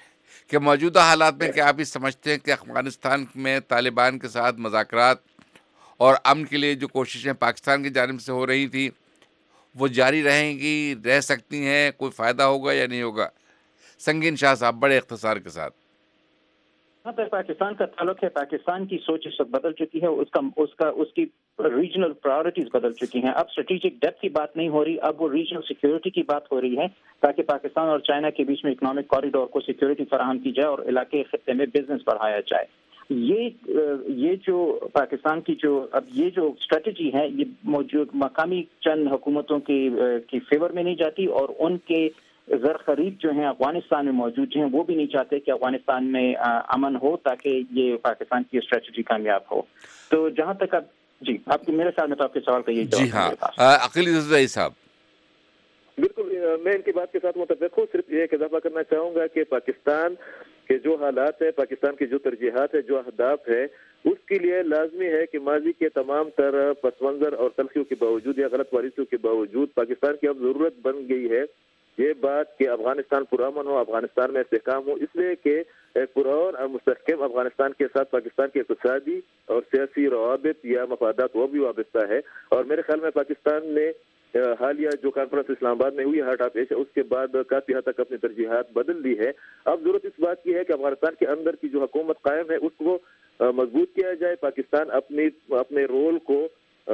کہ موجودہ حالات میں کیا آپ یہ سمجھتے ہیں کہ افغانستان میں طالبان کے ساتھ مذاکرات اور امن کے لیے جو کوششیں پاکستان کی جانب سے ہو رہی تھی وہ جاری رہیں گی, رہ سکتی ہیں, کوئی فائدہ ہوگا یا نہیں ہوگا؟ سنگین شاہ صاحب بڑے اختصار کے ساتھ. جہاں تک پاکستان کا تعلق ہے, پاکستان کی سوچ اس وقت بدل چکی ہے, اس کا اس کا اس کی ریجنل پرائورٹیز بدل چکی ہیں. اب اسٹریٹجک ڈیپتھ کی بات نہیں ہو رہی, اب وہ ریجنل سیکیورٹی کی بات ہو رہی ہے, تاکہ پاکستان اور چائنا کے بیچ میں اکنامک کوریڈور کو سیکیورٹی فراہم کی جائے اور علاقے خطے میں بزنس بڑھایا جائے. یہ یہ جو پاکستان کی جو اب یہ جو اسٹریٹجی ہے, یہ موجود مقامی چند حکومتوں کی کی فیور میں نہیں جاتی, اور ان کے زر خرید جو ہیں افغانستان میں موجود ہیں وہ بھی نہیں چاہتے کہ افغانستان میں امن ہو تاکہ یہ پاکستان کی اسٹریٹجی کامیاب ہو. تو جہاں تک اب جی آپ میرے خیال میں تو آپ کے سوال کا یہ جی ہاں, عقیل عزیز صاحب. بالکل, میں ان کی بات کے ساتھ متفق ہوں. صرف یہ اضافہ کرنا چاہوں گا کہ پاکستان کے جو حالات ہے, پاکستان کی جو ترجیحات ہے, جو اہداف ہے, اس کے لیے لازمی ہے کہ ماضی کے تمام تر پس منظر اور تلخیوں کے باوجود یا غلط پالیسیوں کے باوجود پاکستان کی اب ضرورت بن گئی ہے یہ بات کہ افغانستان پرامن ہو, افغانستان میں استحکام ہو, اس لیے کہ پرامن اور مستحکم افغانستان کے ساتھ پاکستان کے اقتصادی اور سیاسی روابط یا مفادات وہ بھی وابستہ ہے. اور میرے خیال میں پاکستان نے حالیہ جو کانفرنس اسلام آباد میں ہوئی ہارٹ آف ایشیا, اس کے بعد کافی حد تک اپنی ترجیحات بدل لی ہے. اب ضرورت اس بات کی ہے کہ افغانستان کے اندر کی جو حکومت قائم ہے اس کو مضبوط کیا جائے, پاکستان اپنی اپنے رول کو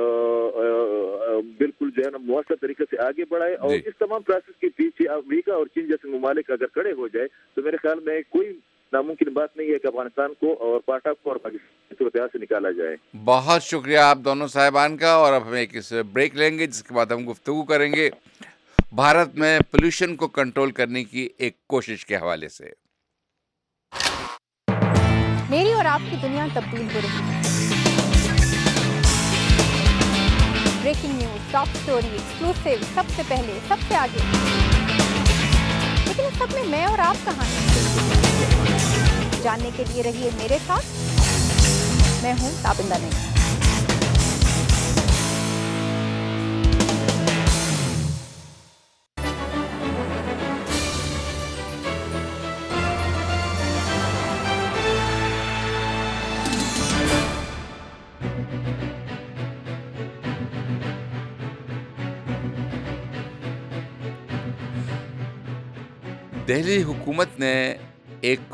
بالکل جو ہے نا مؤثر طریقے سے آگے بڑھائے, اور اس تمام پروسیس کے پیچھے امریکہ اور چین جیسے ممالک اگر کھڑے ہو جائے تو میرے خیال میں کوئی ناممکن بات نہیں ہے کہ افغانستان کو اور پاٹا کو اور پاکستان کی صورتحال سے نکالا جائے. بہت شکریہ آپ دونوں صاحبان کا, اور اب ہم ایک اس بریک لیں گے جس کے بعد ہم گفتگو کریں گے بھارت میں پولوشن کو کنٹرول کرنے کی ایک کوشش کے حوالے سے. میری اور آپ کی دنیا تبدیل ہو رہی ہے. Breaking news, top story, exclusive, سب سے پہلے, سب سے آگے. لیکن اس سب میں میں اور آپ کہاں ہیں؟ جاننے کے لیے رہیے میرے ساتھ. میں ہوں تابندہ نہیں. دہلی حکومت نے ایک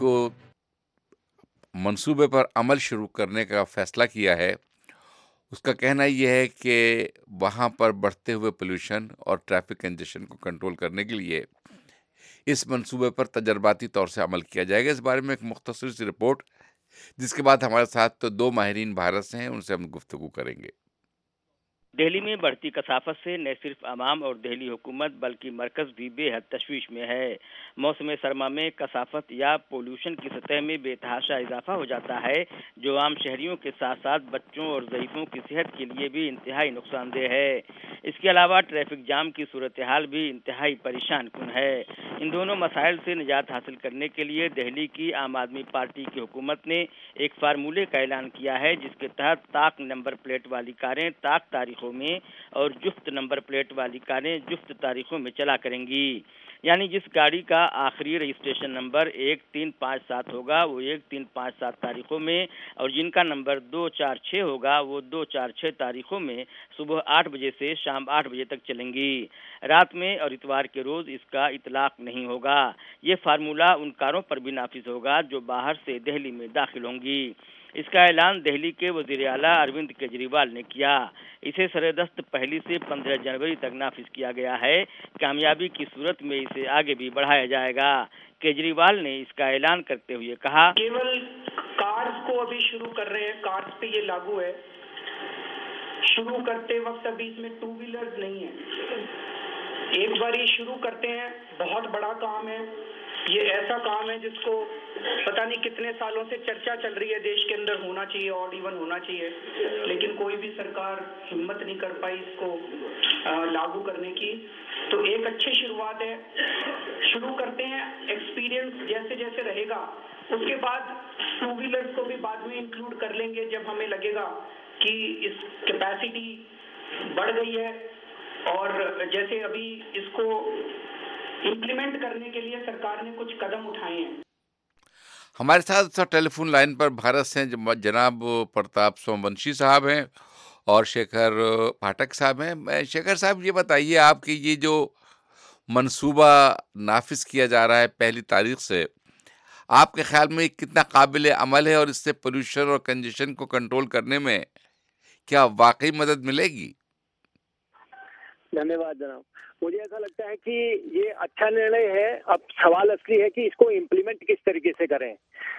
منصوبے پر عمل شروع کرنے کا فیصلہ کیا ہے. اس کا کہنا یہ ہے کہ وہاں پر بڑھتے ہوئے پولوشن اور ٹریفک کنجیشن کو کنٹرول کرنے کے لیے اس منصوبے پر تجرباتی طور سے عمل کیا جائے گا. اس بارے میں ایک مختصر سی رپورٹ جس کے بعد ہمارے ساتھ تو دو ماہرین بھارت سے ہیں، ان سے ہم گفتگو کریں گے۔ دہلی میں بڑھتی کثافت سے نہ صرف عوام اور دہلی حکومت بلکہ مرکز بھی بے حد تشویش میں ہے۔ موسم سرما میں کثافت یا پولوشن کی سطح میں بے تحاشا اضافہ ہو جاتا ہے، جو عام شہریوں کے ساتھ ساتھ بچوں اور ضعیفوں کی صحت کے لیے بھی انتہائی نقصان دہ ہے۔ اس کے علاوہ ٹریفک جام کی صورتحال بھی انتہائی پریشان کن ہے۔ ان دونوں مسائل سے نجات حاصل کرنے کے لیے دہلی کی عام آدمی پارٹی کی حکومت نے ایک فارمولے کا اعلان کیا ہے، جس کے تحت طاق نمبر پلیٹ والی کاریں طاق تاریخوں میں اور جفت نمبر پلیٹ والی کاریں جفت تاریخوں میں چلا کریں گی۔ یعنی جس گاڑی کا آخری رجسٹریشن نمبر ایک تین پانچ سات ہوگا وہ ایک تین پانچ سات تاریخوں میں، اور جن کا نمبر دو چار چھ ہوگا وہ دو چار چھ تاریخوں میں صبح آٹھ بجے سے شام آٹھ بجے تک چلیں گی۔ رات میں اور اتوار کے روز اس کا اطلاق نہیں ہوگا۔ یہ فارمولہ ان کاروں پر بھی نافذ ہوگا جو باہر سے دہلی میں داخل ہوں گی۔ اس کا اعلان دہلی کے وزیر اعلیٰ اروند کیجریوال نے کیا۔ اسے سردست پہلی سے پندرہ جنوری تک نافذ کیا گیا ہے۔ کامیابی کی صورت میں اسے آگے بھی بڑھایا جائے گا۔ کیجریوال نے اس کا اعلان کرتے ہوئے کہا، کیول کارز کو ابھی شروع کر رہے ہیں، کارز پہ یہ لاگو ہے۔ شروع کرتے وقت ابھی اس میں ٹو ویلرز نہیں ہیں۔ ایک بار یہ شروع کرتے ہیں، بہت بڑا کام ہے۔ یہ ایسا کام ہے جس کو پتہ نہیں کتنے سالوں سے چرچا چل رہی ہے دیش کے اندر ہونا چاہیے، اور ایون ہونا چاہیے، لیکن کوئی بھی سرکار ہمت نہیں کر پائی اس کو لاگو کرنے کی۔ تو ایک اچھی شروعات ہے، شروع کرتے ہیں۔ ایکسپیرینس جیسے جیسے رہے گا اس کے بعد ٹو ویلرز کو بھی بعد میں انکلوڈ کر لیں گے، جب ہمیں لگے گا کہ اس کیپیسٹی بڑھ گئی ہے، اور جیسے ابھی اس کو امپلیمنٹ کرنے کے لیے سرکار نے کچھ قدم اٹھائے ہیں۔ ہمارے ساتھ ٹیلی فون لائن پر بھارت سے جناب پرتاپ سومونشی صاحب ہیں اور شیکھر پاٹھک صاحب ہیں۔ شیکھر صاحب، یہ بتائیے آپ کی یہ جو منصوبہ نافذ کیا جا رہا ہے پہلی تاریخ سے، آپ کے خیال میں کتنا قابل عمل ہے، اور اس سے پولوشن اور کنجیشن کو کنٹرول کرنے میں کیا واقعی مدد ملے گی؟ دھنیہ واد جناب۔ مجھے ایسا لگتا ہے کہ یہ اچھا نرنے ہے۔ اب سوال اصلی ہے کہ اس کو امپلیمنٹ کس طریقے سے کریں۔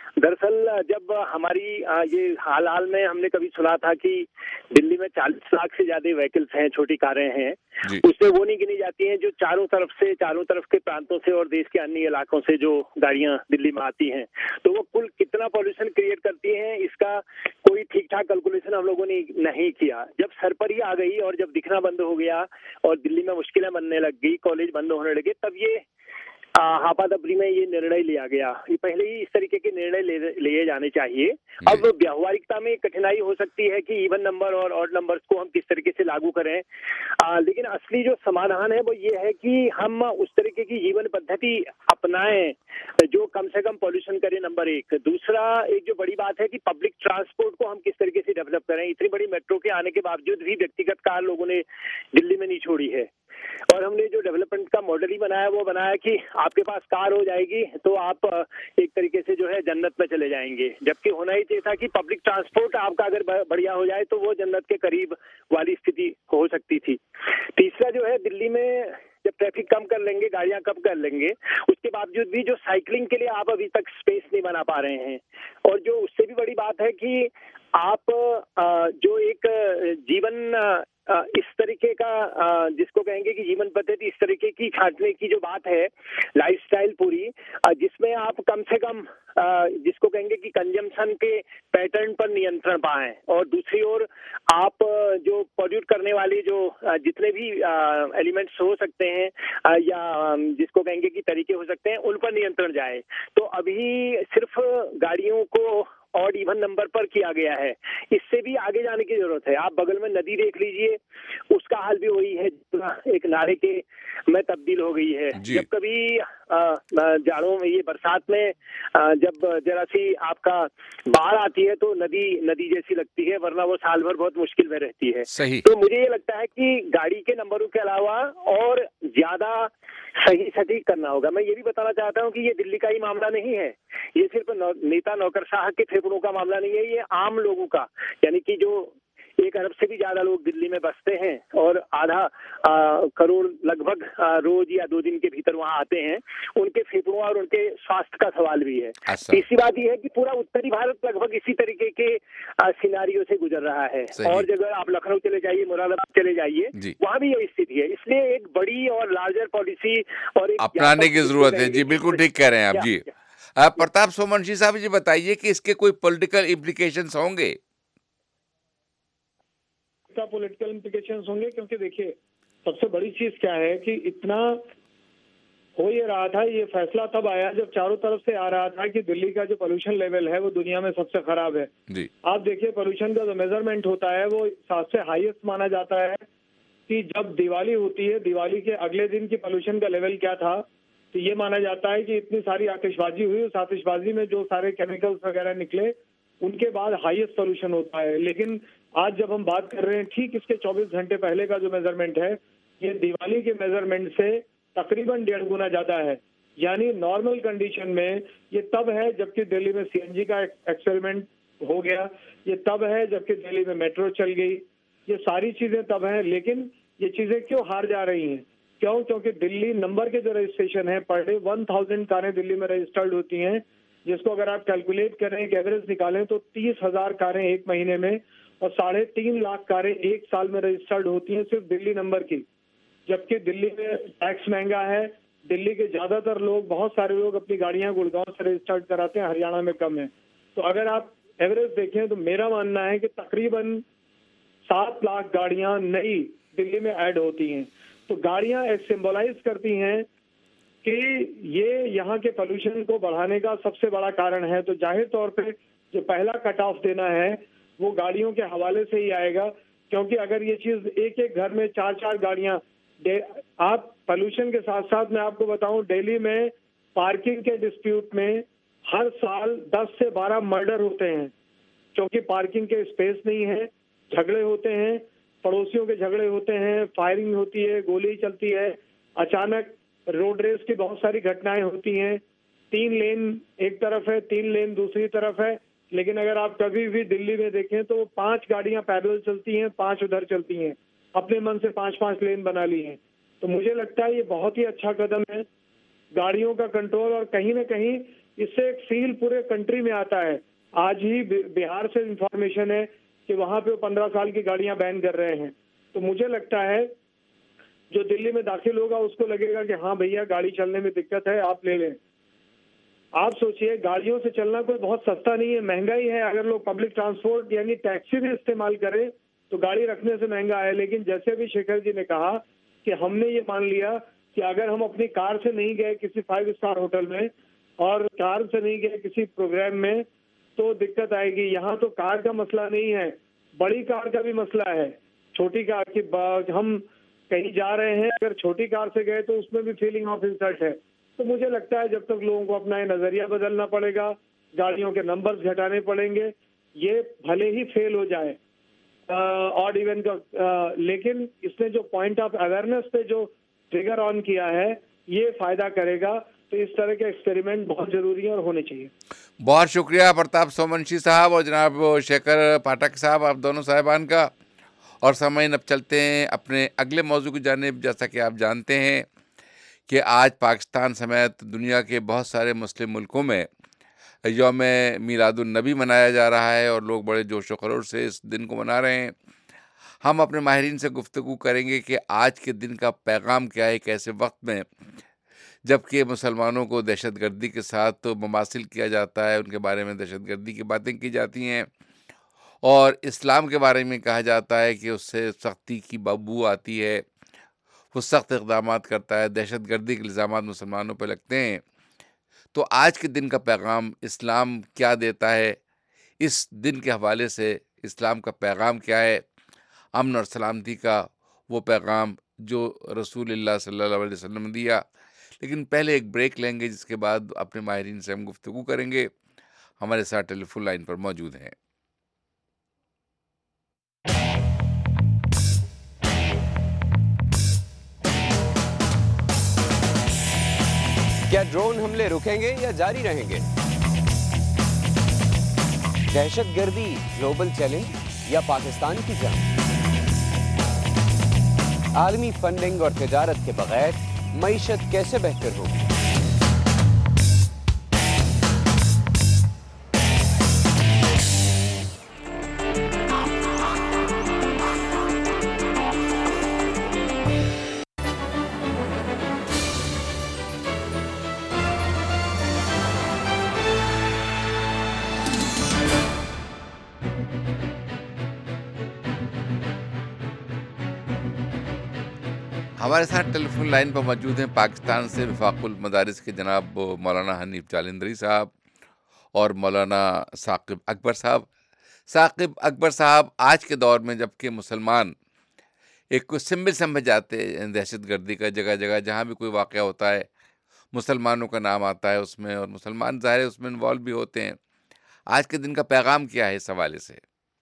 دراصل جب ہماری یہ حال حال میں ہم نے کبھی سنا تھا کہ دلی میں چالیس لاکھ سے زیادہ وہیکلس ہیں، چھوٹی کاریں ہیں، اس میں وہ نہیں گنی جاتی ہیں جو چاروں طرف سے چاروں طرف کے پرانتوں سے اور دیش کے انیہ علاقوں سے جو گاڑیاں دلی میں آتی ہیں، تو وہ کل کتنا پولوشن کریٹ کرتی ہیں، اس کا کوئی ٹھیک ٹھاک کیلکولیشن ہم لوگوں نے نہیں کیا۔ جب سر پر ہی آ گئی اور جب دکھنا بند ہو گیا اور دلی میں مشکلیں بننے لگ گئی، کالج بند ہونے لگے، تب یہ ہاپا دبری میں یہ نرنے لیا گیا۔ یہ پہلے ہی اس طریقے کے نرنے لیے جانے چاہیے۔ اب ویوہارکتا میں کٹھنائی ہو سکتی ہے کہ ایون نمبر اور آڈ نمبرز کو ہم کس طریقے سے لاگو کریں، لیکن اصلی جو سمادھان ہے وہ یہ ہے کہ ہم اس طریقے کی جیون پدھتی اپنائیں جو کم سے کم پولوشن کرے، نمبر ایک۔ دوسرا ایک جو بڑی بات ہے کہ پبلک ٹرانسپورٹ کو ہم کس طریقے سے ڈیولپ کریں۔ اتنی بڑی میٹرو کے آنے کے باوجود بھی ویکتیگت کار لوگوں نے دلی میں نہیں چھوڑی ہے، اور ہم نے جو ڈیولپمنٹ کا ماڈل ہی بنایا وہ بنایا کہ آپ کے پاس کار ہو جائے گی تو آپ ایک طریقے سے جو ہے جنت میں چلے جائیں گے، جبکہ ہونا ہی چاہیے تھا کہ پبلک ٹرانسپورٹ آپ کا اگر بڑھیا ہو جائے تو وہ جنت کے قریب والی استھتی ہو سکتی تھی۔ تیسرا جو ہے، دلی میں جب ٹریفک کم کر لیں گے، گاڑیاں کم کر لیں گے، اس کے باوجود بھی جو سائیکلنگ کے لیے آپ ابھی تک اسپیس نہیں بنا پا رہے ہیں، اور جو اس سے بھی بڑی بات ہے کہ آپ جو ایک جیون اس طریقے کا جس کو کہیں گے کہ جیون پدھتی اس طریقے کی چھانٹنے کی جو بات ہے، لائف سٹائل پوری، جس میں آپ کم سے کم جس کو کہیں گے کہ کنزمپشن کے پیٹرن پر نینترن پائیں، اور دوسری اور آپ جو پولیوٹ کرنے والے جو جتنے بھی ایلیمنٹس ہو سکتے ہیں یا جس کو کہیں گے کہ طریقے ہو سکتے ہیں، ان پر نینترن جائے۔ تو ابھی صرف گاڑیوں کو اور ایون نمبر پر کیا گیا ہے، اس سے بھی آگے جانے کی ضرورت ہے۔ آپ بغل میں ندی دیکھ لیجئے، اس کا حال بھی وہی ہے، ایک نالے کے میں تبدیل ہو گئی ہے۔ جی۔ جب کبھی جاڑوں میں، یہ برسات میں جب ذرا سی آپ کا باڑھ آتی ہے تو ندی ندی جیسی لگتی ہے، ورنہ وہ سال بھر بہت مشکل میں رہتی ہے۔ صحیح۔ تو مجھے یہ لگتا ہے کہ گاڑی کے نمبروں کے علاوہ اور زیادہ صحیح سٹیک کرنا ہوگا۔ میں یہ بھی بتانا چاہتا ہوں کہ یہ دلی کا ہی معاملہ نہیں ہے، یہ صرف نیتا نوکر شاہ کے پھیپڑوں کا معاملہ نہیں ہے، یہ عام لوگوں کا، یعنی کہ جو ایک ارب سے بھی زیادہ لوگ دلی میں بستے ہیں اور آدھا کروڑ لگ بھگ روز یا دو دن کے بھیتر وہاں آتے ہیں. ان کے پھیپھڑوں اور ان کے سواستھ کا سوال بھی ہے. تیسری بات یہ ہے کہ پورا اتری بھارت لگ بھگ اسی طریقے کے سیناریو سے گزر رہا ہے. اور جگہ آپ لکھنؤ چلے جائیے, مراد آباد چلے جائیے, وہاں بھی یہی استھتی ہے. اس لیے ایک بڑی اور لارجر پالیسی اور اپنانے کی ضرورت ہے. جی بالکل ٹھیک کہہ رہے ہیں آپ. جی پرتاپ سومنشی صاحب جی بتائیے کہ اس کے کوئی پولیٹیکل امپلیکیشنز ہوں گے؟ پولیٹیکل امپلیکیشنز ہوں گے کیونکہ دیکھیے سب سے بڑی چیز کیا ہے کہ اتنا ہو یہ رہا تھا, یہ فیصلہ تب آیا جب چاروں طرف سے آ رہا تھا کہ دلی کا جو پولوشن لیول ہے وہ دنیا میں سب سے خراب ہے. جی آپ دیکھیے پولوشن کا جو میجرمنٹ ہوتا ہے وہ سب سے ہائیسٹ مانا جاتا ہے کہ جب دیوالی ہوتی ہے, دیوالی کے اگلے دن کی پولوشن کا لیول کیا تھا, تو یہ مانا جاتا ہے کہ اتنی ساری آتش بازی ہوئی, اس آتش بازی میں جو سارے کیمیکلز وغیرہ نکلے ان کے بعد ہائیسٹ پولوشن ہوتا ہے. لیکن آج جب ہم بات کر رہے ہیں ٹھیک اس کے چوبیس گھنٹے پہلے کا جو میجرمنٹ ہے یہ دیوالی کے میجرمنٹ سے تقریباً ڈیڑھ گنا زیادہ ہے. یعنی نارمل کنڈیشن میں یہ تب ہے جبکہ دہلی میں سی این جی کا ایکسپیریمنٹ ہو گیا, یہ تب ہے جبکہ دہلی میں میٹرو چل گئی, یہ ساری چیزیں تب ہیں. لیکن یہ چیزیں کیوں ہار جا رہی ہیں؟ کیوں؟ کیونکہ دلی نمبر کے جو رجسٹریشن ہے پر ڈے ون تھاؤزینڈ کاریں دلی میں رجسٹرڈ ہوتی ہیں, جس کو اگر آپ کیلکولیٹ کریں ایک ایوریج نکالیں تو تیس ہزار کاریں ایک مہینے میں اور ساڑھے تین لاکھ کاریں ایک سال میں رجسٹرڈ ہوتی ہیں صرف دلی نمبر کی. جبکہ دلی میں ٹیکس مہنگا ہے, دلی کے زیادہ تر لوگ, بہت سارے لوگ اپنی گاڑیاں گڑگاؤں سے رجسٹرڈ کراتے ہیں, ہریانہ میں کم ہے. تو اگر آپ ایوریج دیکھیں تو میرا ماننا ہے کہ تقریباً سات لاکھ گاڑیاں نئی دلی میں ایڈ ہوتی ہیں. تو گاڑیاں ایک سمبولائز کرتی ہیں کہ یہ یہاں کے پولوشن کو بڑھانے کا سب سے بڑا کارن ہے. تو ظاہر طور پہ جو پہلا کٹ آف دینا ہے وہ گاڑیوں کے حوالے سے ہی آئے گا, کیونکہ اگر یہ چیز ایک ایک گھر میں چار چار گاڑیاں, آپ پولوشن کے ساتھ ساتھ میں آپ کو بتاؤں دہلی میں پارکنگ کے ڈسپیوٹ میں ہر سال دس سے بارہ مرڈر ہوتے ہیں کیونکہ پارکنگ کے اسپیس نہیں ہے, جھگڑے ہوتے ہیں, پڑوسیوں کے جھگڑے ہوتے ہیں, فائرنگ ہوتی ہے, گولی چلتی ہے, اچانک روڈ ریس کی بہت ساری گھٹنائیں ہوتی ہیں. تین لین ایک طرف ہے, تین لین دوسری طرف ہے, لیکن اگر آپ کبھی بھی دلی میں دیکھیں تو پانچ گاڑیاں پیدل چلتی ہیں, پانچ ادھر چلتی ہیں, اپنے من سے پانچ پانچ لین بنا لی ہیں. تو مجھے لگتا ہے یہ بہت ہی اچھا قدم ہے گاڑیوں کا کنٹرول, اور کہیں نہ کہیں اس سے ایک فیل پورے کنٹری میں آتا ہے. آج ہی بہار سے انفارمیشن ہے کہ وہاں پہ پندرہ سال کی گاڑیاں بین کر رہے ہیں. تو مجھے لگتا ہے جو دلی میں داخل ہوگا اس کو لگے گا کہ ہاں بھیا گاڑی چلنے میں دقت ہے, آپ لے لیں. آپ سوچئے گاڑیوں سے چلنا کوئی بہت سستا نہیں ہے, مہنگا ہی ہے. اگر لوگ پبلک ٹرانسپورٹ یعنی ٹیکسی بھی استعمال کریں تو گاڑی رکھنے سے مہنگا ہے. لیکن جیسے بھی شیکھر جی نے کہا کہ ہم نے یہ مان لیا کہ اگر ہم اپنی کار سے نہیں گئے کسی فائیو اسٹار ہوٹل میں اور کار سے نہیں گئے کسی پروگرام میں تو دقت آئے گی. یہاں تو کار کا مسئلہ نہیں ہے, بڑی کار کا بھی مسئلہ ہے. چھوٹی کار کی ہم کہیں جا رہے ہیں, اگر چھوٹی کار سے گئے تو اس میں بھی فیلنگ آف انسلٹ ہے. تو مجھے لگتا ہے جب تک لوگوں کو اپنا یہ نظریہ بدلنا پڑے گا, گاڑیوں کے نمبرز گھٹانے پڑیں گے, یہ بھلے ہی فیل ہو جائے آڈ ایون کا, لیکن اس نے جو پوائنٹ آف اویئرنیس پہ جو ٹریگر آن کیا ہے یہ فائدہ کرے گا. تو اس طرح کے ایکسپیریمنٹ بہت ضروری ہے اور ہونے چاہیے. بہت شکریہ پرتاپ سومنشی صاحب اور جناب شیکھر پاٹھک صاحب, آپ دونوں صاحبان کا. اور سامعین اب چلتے ہیں اپنے اگلے موضوع کی جانب. جیسا کہ آپ جانتے ہیں کہ آج پاکستان سمیت دنیا کے بہت سارے مسلم ملکوں میں یوم میلاد النبی منایا جا رہا ہے اور لوگ بڑے جوش و خروش سے اس دن کو منا رہے ہیں. ہم اپنے ماہرین سے گفتگو کریں گے کہ آج کے دن کا پیغام کیا ہے, ایک ایسے وقت میں جب کہ مسلمانوں کو دہشت گردی کے ساتھ تو مماثل کیا جاتا ہے, ان کے بارے میں دہشت گردی کی باتیں کی جاتی ہیں, اور اسلام کے بارے میں کہا جاتا ہے کہ اس سے سختی کی بدبو آتی ہے, وہ سخت اقدامات کرتا ہے, دہشت گردی کے الزامات مسلمانوں پہ لگتے ہیں. تو آج کے دن کا پیغام اسلام کیا دیتا ہے, اس دن کے حوالے سے اسلام کا پیغام کیا ہے, امن اور سلامتی کا وہ پیغام جو رسول اللہ صلی اللہ علیہ وسلم نے دیا. لیکن پہلے ایک بریک لیں گے, جس کے بعد اپنے ماہرین سے ہم گفتگو کریں گے. ہمارے ساتھ ٹیلی فون لائن پر موجود ہیں. کیا ڈرون حملے رکیں گے یا جاری رہیں گے؟ دہشت گردی گلوبل چیلنج یا پاکستان کی جنگ؟ عالمی فنڈنگ اور تجارت کے بغیر معیشت کیسے بہتر ہوگی؟ ہمارے ساتھ ٹیلی فون لائن پر موجود ہیں پاکستان سے وفاق المدارس کے جناب مولانا حنیف جالندری صاحب اور مولانا ثاقب اکبر صاحب. ثاقب اکبر صاحب، آج کے دور میں جب کہ مسلمان ایک کوئی سمبل سمجھ جاتے ہیں دہشت گردی کا، جگہ جگہ جہاں بھی کوئی واقعہ ہوتا ہے مسلمانوں کا نام آتا ہے اس میں، اور مسلمان ظاہر ہے اس میں انوالو بھی ہوتے ہیں. آج کے دن کا پیغام کیا ہے اس حوالے سے؟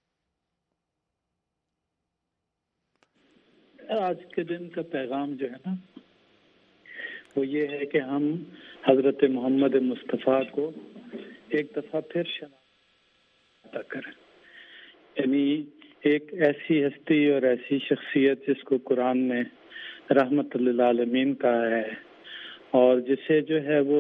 آج کے دن کا پیغام جو ہے نا وہ یہ ہے کہ ہم حضرت محمد مصطفیٰ کو ایک دفعہ پھر شناخت عطا کریں. یعنی ایک ایسی ہستی اور ایسی شخصیت جس کو قرآن نے رحمت للعالمین کہا ہے، اور جسے جو ہے وہ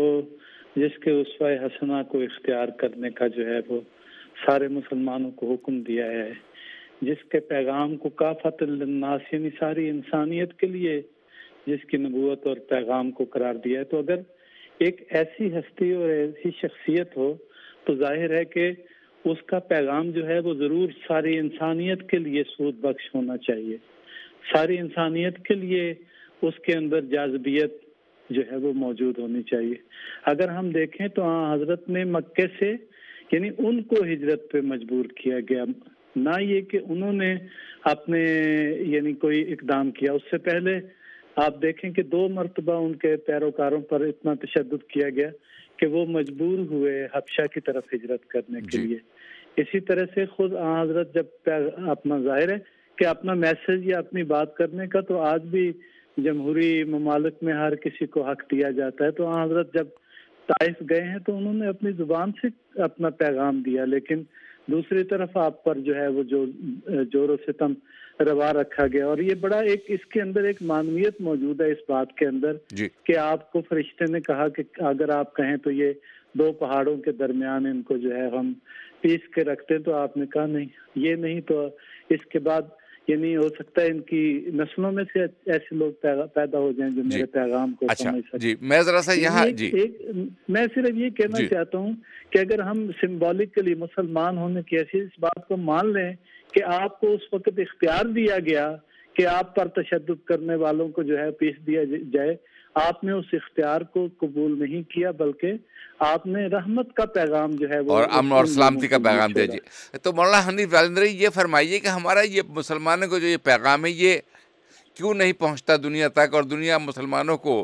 جس کے اسوہ حسنہ کو اختیار کرنے کا جو ہے وہ سارے مسلمانوں کو حکم دیا ہے، جس کے پیغام کو کافۃ للناس یعنی ساری انسانیت کے لیے جس کی نبوت اور پیغام کو قرار دیا ہے. تو اگر ایک ایسی ہستی اور ایسی شخصیت ہو تو ظاہر ہے کہ اس کا پیغام جو ہے وہ ضرور ساری انسانیت کے لیے سود بخش ہونا چاہیے. ساری انسانیت کے لیے اس کے اندر جاذبیت جو ہے وہ موجود ہونی چاہیے. اگر ہم دیکھیں تو ہاں حضرت نے مکے سے یعنی ان کو ہجرت پہ مجبور کیا گیا، نہ یہ کہ انہوں نے اپنے یعنی کوئی اقدام کیا. اس سے پہلے آپ دیکھیں کہ دو مرتبہ ان کے پیروکاروں پر اتنا تشدد کیا گیا کہ وہ مجبور ہوئے حبشہ کی طرف ہجرت کرنے کے لیے. اسی طرح سے خود حضرت جب اپنا ظاہر ہے کہ اپنا میسج یا اپنی بات کرنے کا تو آج بھی جمہوری ممالک میں ہر کسی کو حق دیا جاتا ہے. تو حضرت جب طائف گئے ہیں تو انہوں نے اپنی زبان سے اپنا پیغام دیا، لیکن دوسری طرف آپ پر جو ہے وہ جو جور و ستم روا رکھا گیا. اور یہ بڑا ایک اس کے اندر ایک معنویت موجود ہے اس بات کے اندر جی. کہ آپ کو فرشتے نے کہا کہ اگر آپ کہیں تو یہ دو پہاڑوں کے درمیان ان کو جو ہے ہم پیس کے رکھتے، تو آپ نے کہا نہیں، یہ نہیں. تو اس کے بعد یعنی ہو سکتا ہے ان کی نسلوں میں سے ایسے لوگ پیدا ہو جائیں جو جی. میرے پیغام کو اچھا. سمجھ سکیں. جی میں ذرا سا یہاں جی میں صرف یہ کہنا جی. چاہتا ہوں کہ اگر ہم سمبولکلی مسلمان ہونے کی ایسی اس بات کو مان لیں کہ آپ کو اس وقت اختیار دیا گیا کہ آپ پر تشدد کرنے والوں کو جو ہے پیس دیا جائے، آپ نے اس اختیار کو قبول نہیں کیا بلکہ آپ نے رحمت کا پیغام جو ہے وہ اور امن اور سلامتی کا پیغام دیا. جی تو مولانا حنیف جالندری یہ فرمائیے کہ ہمارا یہ مسلمانوں کو جو یہ پیغام ہے یہ کیوں نہیں پہنچتا دنیا تک، اور دنیا مسلمانوں کو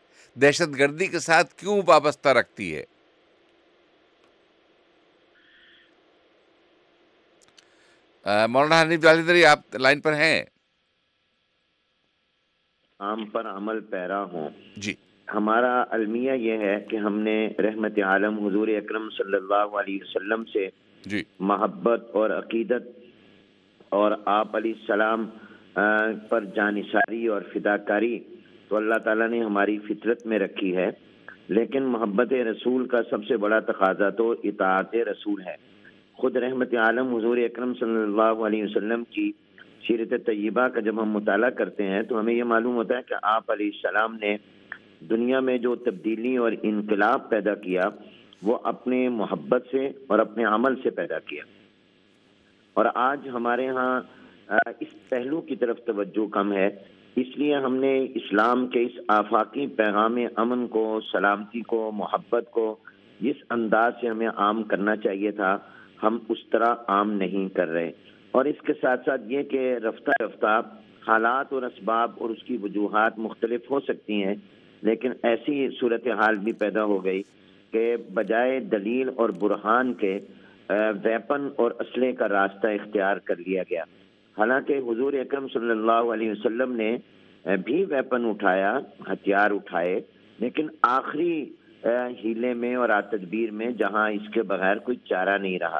دہشت گردی کے ساتھ کیوں وابستہ رکھتی ہے؟ مولانا حنیف جالندری آپ لائن پر ہیں؟ عام پر عمل پیرا ہوں. جی ہمارا المیہ یہ ہے کہ ہم نے رحمت عالم حضور اکرم صلی اللہ علیہ وسلم سے جی محبت اور عقیدت اور آپ علیہ السلام پر جانثاری اور فداکاری تو اللہ تعالیٰ نے ہماری فطرت میں رکھی ہے، لیکن محبت رسول کا سب سے بڑا تقاضا تو اطاعت رسول ہے. خود رحمت عالم حضور اکرم صلی اللہ علیہ وسلم کی سیرت طیبہ کا جب ہم مطالعہ کرتے ہیں تو ہمیں یہ معلوم ہوتا ہے کہ آپ علیہ السلام نے دنیا میں جو تبدیلی اور انقلاب پیدا کیا وہ اپنے محبت سے اور اپنے عمل سے پیدا کیا. اور آج ہمارے ہاں اس پہلو کی طرف توجہ کم ہے، اس لیے ہم نے اسلام کے اس آفاقی پیغام امن کو، سلامتی کو، محبت کو جس انداز سے ہمیں عام کرنا چاہیے تھا ہم اس طرح عام نہیں کر رہے. اور اس کے ساتھ ساتھ یہ کہ رفتہ رفتہ حالات اور اسباب اور اس کی وجوہات مختلف ہو سکتی ہیں، لیکن ایسی صورتحال بھی پیدا ہو گئی کہ بجائے دلیل اور برہان کے ویپن اور اسلحے کا راستہ اختیار کر لیا گیا. حالانکہ حضور اکرم صلی اللہ علیہ وسلم نے بھی ویپن اٹھایا، ہتھیار اٹھائے، لیکن آخری ہیلے میں اور تدبیر میں جہاں اس کے بغیر کوئی چارہ نہیں رہا.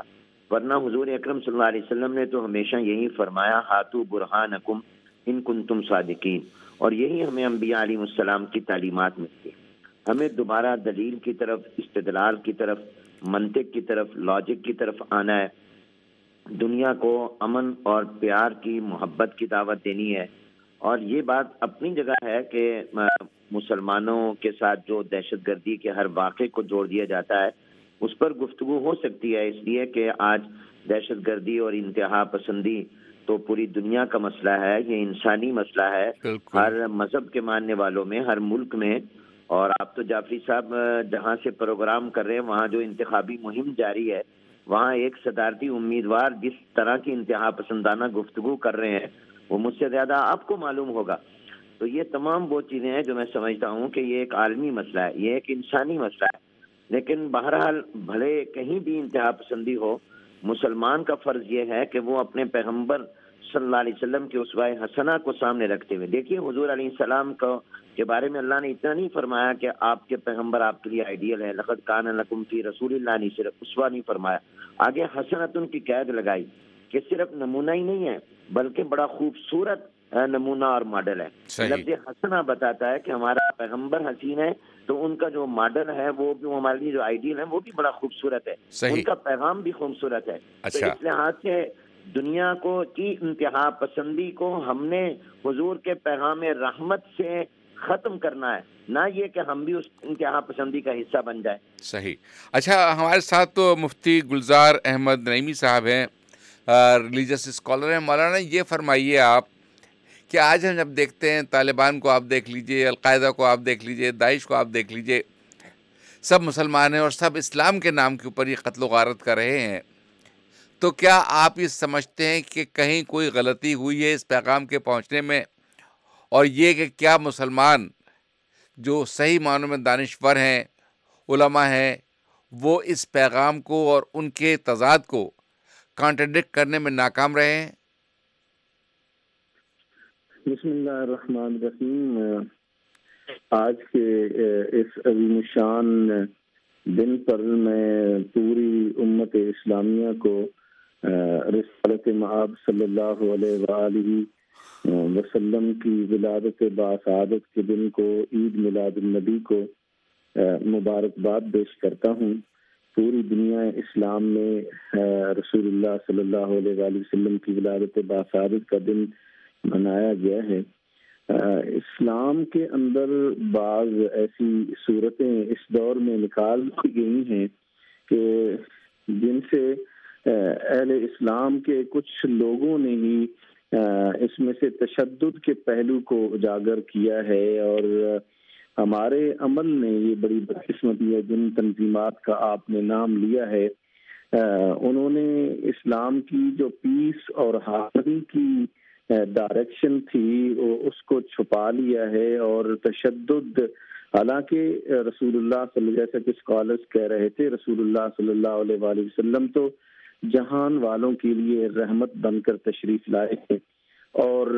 ورنہ حضور اکرم صلی اللہ علیہ وسلم نے تو ہمیشہ یہی فرمایا ہاتو برہانکم ان کنتم صادقین، اور یہی ہمیں انبیاء علیہ السلام کی تعلیمات ملتی ہے. ہمیں دوبارہ دلیل کی طرف، استدلال کی طرف، منطق کی طرف، لاجک کی طرف آنا ہے. دنیا کو امن اور پیار کی، محبت کی دعوت دینی ہے. اور یہ بات اپنی جگہ ہے کہ مسلمانوں کے ساتھ جو دہشت گردی کے ہر واقعے کو جوڑ دیا جاتا ہے اس پر گفتگو ہو سکتی ہے، اس لیے کہ آج دہشت گردی اور انتہا پسندی تو پوری دنیا کا مسئلہ ہے، یہ انسانی مسئلہ ہے ہر مذہب کے ماننے والوں میں، ہر ملک میں. اور آپ تو جعفری صاحب جہاں سے پروگرام کر رہے ہیں وہاں جو انتخابی مہم جاری ہے، وہاں ایک صدارتی امیدوار جس طرح کی انتہا پسندانہ گفتگو کر رہے ہیں وہ مجھ سے زیادہ آپ کو معلوم ہوگا. تو یہ تمام وہ چیزیں ہیں جو میں سمجھتا ہوں کہ یہ ایک عالمی مسئلہ ہے، یہ ایک انسانی مسئلہ ہے. لیکن بہرحال بھلے کہیں بھی انتہا پسندی ہو، مسلمان کا فرض یہ ہے کہ وہ اپنے پیغمبر صلی اللہ علیہ وسلم کے اسوہ حسنہ کو سامنے رکھتے ہوئے، دیکھیے حضور علیہ السلام کو کے بارے میں اللہ نے اتنا نہیں فرمایا کہ آپ کے پیغمبر آپ کے لیے آئیڈیل ہے، لقد کان لکم فی رسول اللہ، نہیں صرف اسوہ نہیں فرمایا، آگے حسنۃ کی قید لگائی کہ صرف نمونہ ہی نہیں ہے بلکہ بڑا خوبصورت نمونہ اور ماڈل ہے. لفظ حسنہ بتاتا ہے کہ ہمارا پیغمبر حسین ہے تو ان کا جو ماڈل ہے وہ بھی ہمارے لیے جو آئیڈیل ہے وہ بھی بڑا خوبصورت ہے، ان کا پیغام بھی خوبصورت ہے. تو اس لحاظ سے دنیا کو کی انتہا پسندی کو ہم نے حضور کے پیغام رحمت سے ختم کرنا ہے، نہ یہ کہ ہم بھی اس انتہا پسندی کا حصہ بن جائیں. صحیح. اچھا، ہمارے ساتھ تو مفتی گلزار احمد نعیمی صاحب ہیں، ریلیجس اسکالر ہیں. مولانا یہ فرمائیے آپ کہ آج ہم جب دیکھتے ہیں طالبان کو آپ دیکھ لیجئے، القاعدہ کو آپ دیکھ لیجئے، داعش کو آپ دیکھ لیجئے، سب مسلمان ہیں اور سب اسلام کے نام کے اوپر یہ قتل و غارت کر رہے ہیں، تو کیا آپ یہ سمجھتے ہیں کہ کہیں کوئی غلطی ہوئی ہے اس پیغام کے پہنچنے میں؟ اور یہ کہ کیا مسلمان جو صحیح معنوں میں دانشور ہیں، علماء ہیں، وہ اس پیغام کو اور ان کے تضاد کو کانٹرڈکٹ کرنے میں ناکام رہے ہیں؟ بسم اللہ الرحمن الرحیم. آج کے اس عظیم الشان دن پر میں پوری امت اسلامیہ کو رسالت مآب صلی اللہ علیہ وآلہ وسلم کی ولادت باسعادت کے دن کو، عید میلاد النبی کو مبارکباد پیش کرتا ہوں. پوری دنیا اسلام میں رسول اللہ صلی اللہ علیہ وآلہ وسلم کی ولادت باسعادت کا دن منایا گیا ہے. اسلام کے اندر بعض ایسی صورتیں اس دور میں نکال دی گئی ہیں کہ جن سے اہل اسلام کے کچھ لوگوں نے ہی اس میں سے تشدد کے پہلو کو اجاگر کیا ہے، اور ہمارے عمل نے یہ بڑی بدقسمتی ہے. جن تنظیمات کا آپ نے نام لیا ہے انہوں نے اسلام کی جو پیس اور ہارمنی کی ڈائریکشن تھی اس کو چھپا لیا ہے، اور تشدد، حالانکہ رسول اللہ صلی اللہ علیہ وسلم، جیسا کہ اسکالرس کہہ رہے تھے، رسول اللہ صلی اللہ علیہ وآلہ وسلم تو جہان والوں کے لیے رحمت بن کر تشریف لائے تھے، اور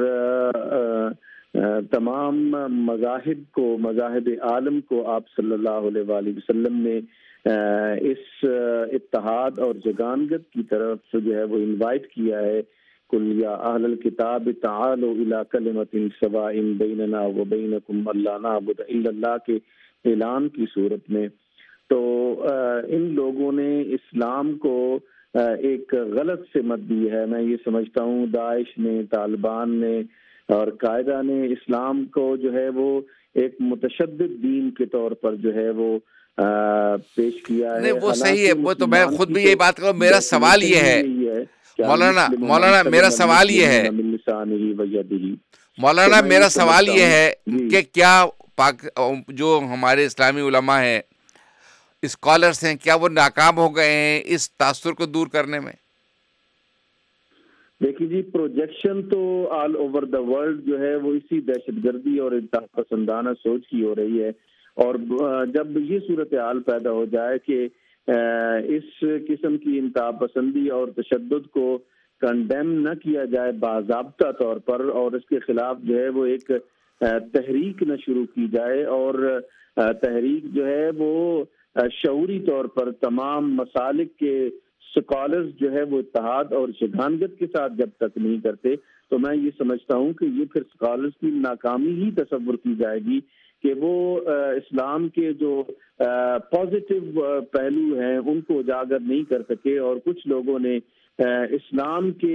تمام مذاہب کو، مذاہب عالم کو آپ صلی اللہ علیہ وآلہ وسلم نے اس اتحاد اور جگانگت کی طرف جو ہے وہ انوائٹ کیا ہے. قل یا اہل الکتاب تعالوا الی کلمۃ سواء بیننا وبینکم الا نعبد الا اللہ کے اعلان کی صورت میں. تو ان لوگوں نے اسلام کو ایک غلط سمت دی ہے. میں یہ سمجھتا ہوں داعش نے، طالبان نے اور قاعدہ نے اسلام کو جو ہے وہ ایک متشدد دین کے طور پر جو ہے وہ پیش کیا ہے. نہیں وہ صحیح ہے، وہ تو میں خود بھی یہی بات کروں. میرا سوال یہ ہے مولانا مولانا میرا سوال یہ ہے مولانا میرا سوال یہ ہے کہ کیا پاک جو ہمارے اسلامی علماء ہیں، اسکالرس ہیں، کیا وہ ناکام ہو گئے ہیں اس تاثر کو دور کرنے میں؟ دیکھیے جی، پروجیکشن تو آل اوور دا ورلڈ جو ہے وہ اسی دہشت گردی اور انتہا پسندانہ سوچ کی ہو رہی ہے. اور جب یہ صورتحال پیدا ہو جائے کہ اس قسم کی انتہا پسندی اور تشدد کو کنڈیم نہ کیا جائے باضابطہ طور پر، اور اس کے خلاف جو ہے وہ ایک تحریک نہ شروع کی جائے، اور تحریک جو ہے وہ شعوری طور پر تمام مسالک کے سکالرز جو ہے وہ اتحاد اور شگانگت کے ساتھ جب تک نہیں کرتے تو میں یہ سمجھتا ہوں کہ یہ پھر سکالرز کی ناکامی ہی تصور کی جائے گی کہ وہ اسلام کے جو پازیٹیو پہلو ہیں ان کو اجاگر نہیں کر سکے، اور کچھ لوگوں نے اسلام کے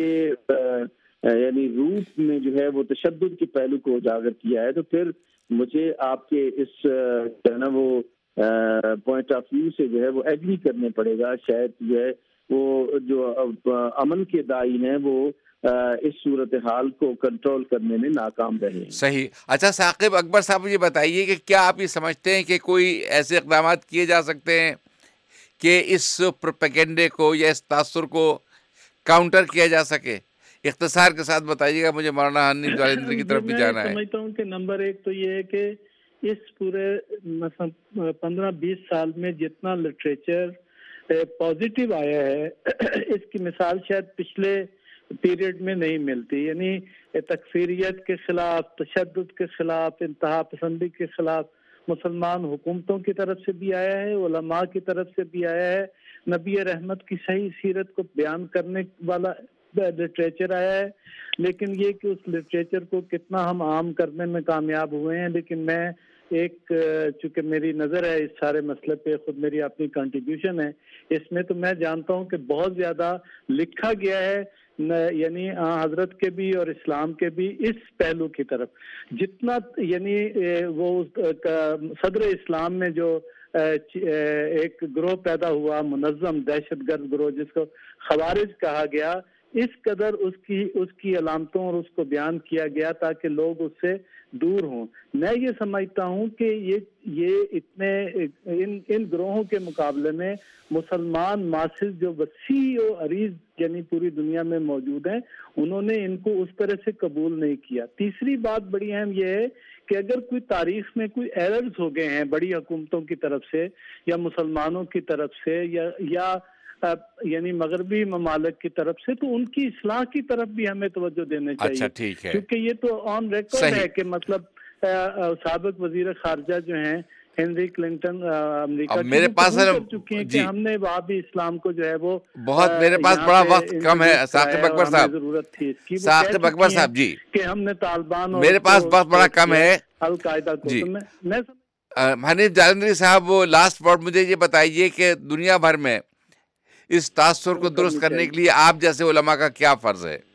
یعنی روٹ میں جو ہے وہ تشدد کے پہلو کو اجاگر کیا ہے، تو پھر مجھے آپ کے اس جو ہے نا وہ پوائنٹ آف ویو سے جو ہے وہ ایگری کرنے پڑے گا، شاید جو ہے وہ جو امن کے دائی ہیں وہ اس صورتحال کو کنٹرول کرنے میں ناکام رہے۔ صحیح۔ اچھا ثاقب اکبر صاحب یہ بتائیے کہ کیا آپ یہ سمجھتے ہیں کہ کوئی ایسے اقدامات کیے جا سکتے ہیں کہ اس پروپیگنڈے کو یا اس تاثر کو کاؤنٹر کیا جا سکے؟ اختصار کے ساتھ بتائیے گا، مجھے مولانا حنیف جالندری کی طرف بھی جانا ہے۔ میں سمجھتا ہوں کہ نمبر ایک تو یہ ہے کہ اس پورے مثلا پندرہ بیس سال میں جتنا لٹریچر پازیٹیو آیا ہے اس کی مثال شاید پچھلے پیریڈ میں نہیں ملتی، یعنی تکفیریت کے خلاف، تشدد کے خلاف، انتہا پسندی کے خلاف مسلمان حکومتوں کی طرف سے بھی آیا ہے، علماء کی طرف سے بھی آیا ہے، نبی رحمت کی صحیح سیرت کو بیان کرنے والا لٹریچر آیا ہے، لیکن یہ کہ اس لٹریچر کو کتنا ہم عام کرنے میں کامیاب ہوئے ہیں۔ لیکن میں ایک چونکہ میری نظر ہے اس سارے مسئلے پہ، خود میری اپنی کنٹریبیوشن ہے اس میں، تو میں جانتا ہوں کہ بہت زیادہ لکھا گیا ہے، یعنی حضرت کے بھی اور اسلام کے بھی اس پہلو کی طرف جتنا، یعنی وہ صدر اسلام میں جو ایک گروہ پیدا ہوا منظم دہشت گرد گروہ جس کو خوارج کہا گیا، اس قدر اس کی اس کی علامتوں اور اس کو بیان کیا گیا تاکہ لوگ اس سے دور ہوں۔ میں یہ سمجھتا ہوں کہ یہ یہ اتنے ان ان گروہوں کے مقابلے میں مسلمان ماسز جو وسیع و عریض یعنی پوری دنیا میں موجود ہیں، انہوں نے ان کو اس طرح سے قبول نہیں کیا۔ تیسری بات بڑی اہم یہ ہے کہ اگر کوئی تاریخ میں کوئی ایررز ہو گئے ہیں بڑی حکومتوں کی طرف سے یا مسلمانوں کی طرف سے یا یا یعنی مغربی ممالک کی طرف سے، تو ان کی اصلاح کی طرف بھی ہمیں توجہ دینے چاہیے۔ اچھا ٹھیک ہے، کیونکہ یہ تو آن ریکارڈ ہے کہ مطلب سابق وزیر خارجہ جو ہیں ہنری کلنٹن امریکہ میرے پاس کر چکی ہیں کہ ہم نے وہاں بھی اسلام کو جو ہے وہ بہت میرے پاس بڑا وقت کم ہے ثاقب اکبر صاحب، ضرورت تھی اس کی، ثاقب اکبر صاحب جی کہ ہم نے طالبان میرے پاس بہت بڑا کم ہے القاعدہ کو۔ میں حنیف جالندری صاحب وہ لاسٹ ورڈ مجھے یہ بتائیے کہ دنیا بھر میں اس تاثر کو درست کرنے کے لیے آپ جیسے علماء کا کیا فرض ہے؟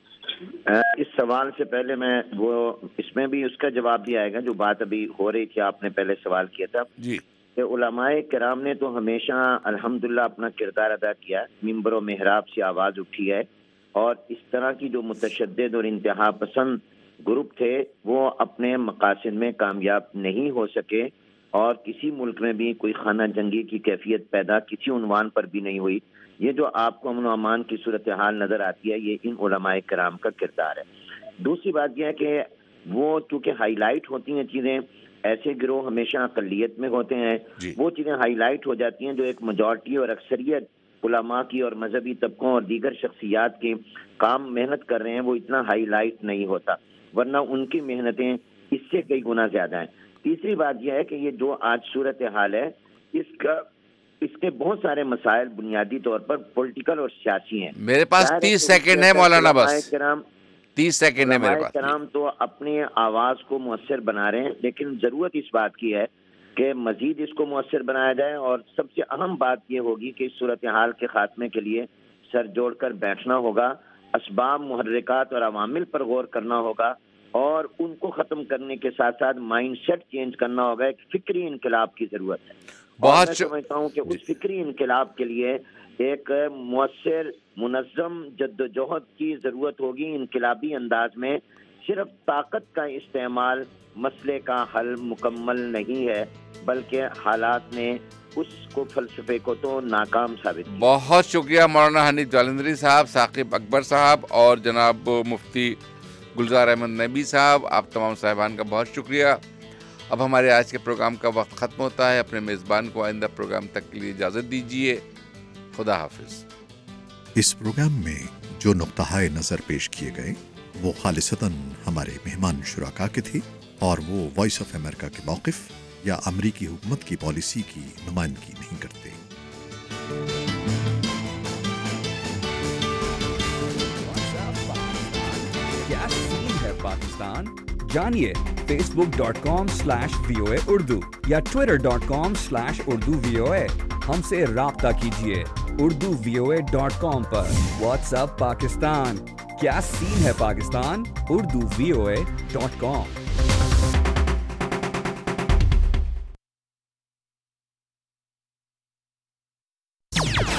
اس سوال سے پہلے میں وہ اس میں بھی اس کا جواب بھی آئے گا جو بات ابھی ہو رہی تھی، آپ نے پہلے سوال کیا تھا جی کہ علماء کرام نے تو ہمیشہ الحمدللہ اپنا کردار ادا کیا، ممبر و محراب سے آواز اٹھی ہے، اور اس طرح کی جو متشدد اور انتہا پسند گروپ تھے وہ اپنے مقاصد میں کامیاب نہیں ہو سکے، اور کسی ملک میں بھی کوئی خانہ جنگی کی کیفیت پیدا کسی عنوان پر بھی نہیں ہوئی۔ یہ جو آپ کو امن و امان کی صورتحال نظر آتی ہے یہ ان علماء کرام کا کردار ہے۔ دوسری بات یہ ہے کہ وہ چونکہ ہائی لائٹ ہوتی ہیں چیزیں، ایسے گروہ ہمیشہ اقلیت میں ہوتے ہیں، وہ چیزیں ہائی لائٹ ہو جاتی ہیں جو ایک میجورٹی اور اکثریت علماء کی اور مذہبی طبقوں اور دیگر شخصیات کے کام محنت کر رہے ہیں، وہ اتنا ہائی لائٹ نہیں ہوتا، ورنہ ان کی محنتیں اس سے کئی گنا زیادہ ہیں۔ تیسری بات یہ ہے کہ یہ جو آج صورتحال ہے اس کا اس کے بہت سارے مسائل بنیادی طور پر پولیٹیکل اور سیاسی ہیں۔ میرے پاس تیس سیکنڈ ہے مولانا، بس تیس سیکنڈ ہے میرے پاس۔ کرام تو اپنی آواز کو مؤثر بنا رہے ہیں، لیکن ضرورت اس بات کی ہے کہ مزید اس کو مؤثر بنایا جائے، اور سب سے اہم بات یہ ہوگی کہ اس صورتحال کے خاتمے کے لیے سر جوڑ کر بیٹھنا ہوگا، اسباب محرکات اور عوامل پر غور کرنا ہوگا، اور ان کو ختم کرنے کے ساتھ ساتھ مائنڈ سیٹ چینج کرنا ہوگا۔ ایک فکری انقلاب کی ضرورت ہے، اور میں سمجھتا ہوں کہ اس فکری انقلاب کے لیے ایک مؤثر منظم جدوجہد کی ضرورت ہوگی۔ انقلابی انداز میں صرف طاقت کا استعمال مسئلے کا حل مکمل نہیں ہے، بلکہ حالات نے اس کو فلسفے کو تو ناکام ثابت کیا۔ بہت شکریہ مولانا حنیف جالندری صاحب، ثاقب اکبر صاحب اور جناب مفتی گلزار احمد نبی صاحب، آپ تمام صاحبان کا بہت شکریہ۔ اب ہمارے آج کے پروگرام کا وقت ختم ہوتا ہے، اپنے میزبان کو آئندہ پروگرام تک کے لیے اجازت دیجیے، خدا حافظ۔ اس پروگرام میں جو نقطۂ نظر پیش کیے گئے وہ خالصتاً ہمارے مہمان شرکا کے تھے، اور وہ وائس آف امریکہ کے موقف یا امریکی حکومت کی پالیسی کی نمائندگی نہیں کرتے۔ पाकिस्तान? जानिए Facebook dot com slash V O A Urdu या Twitter dot com slash Urdu V O A. हमसे राब्ता कीजिए Urdu V O A dot com पर। व्हाट्सएप पाकिस्तान, क्या सीन है Pakistan? Urdu V O A dot com.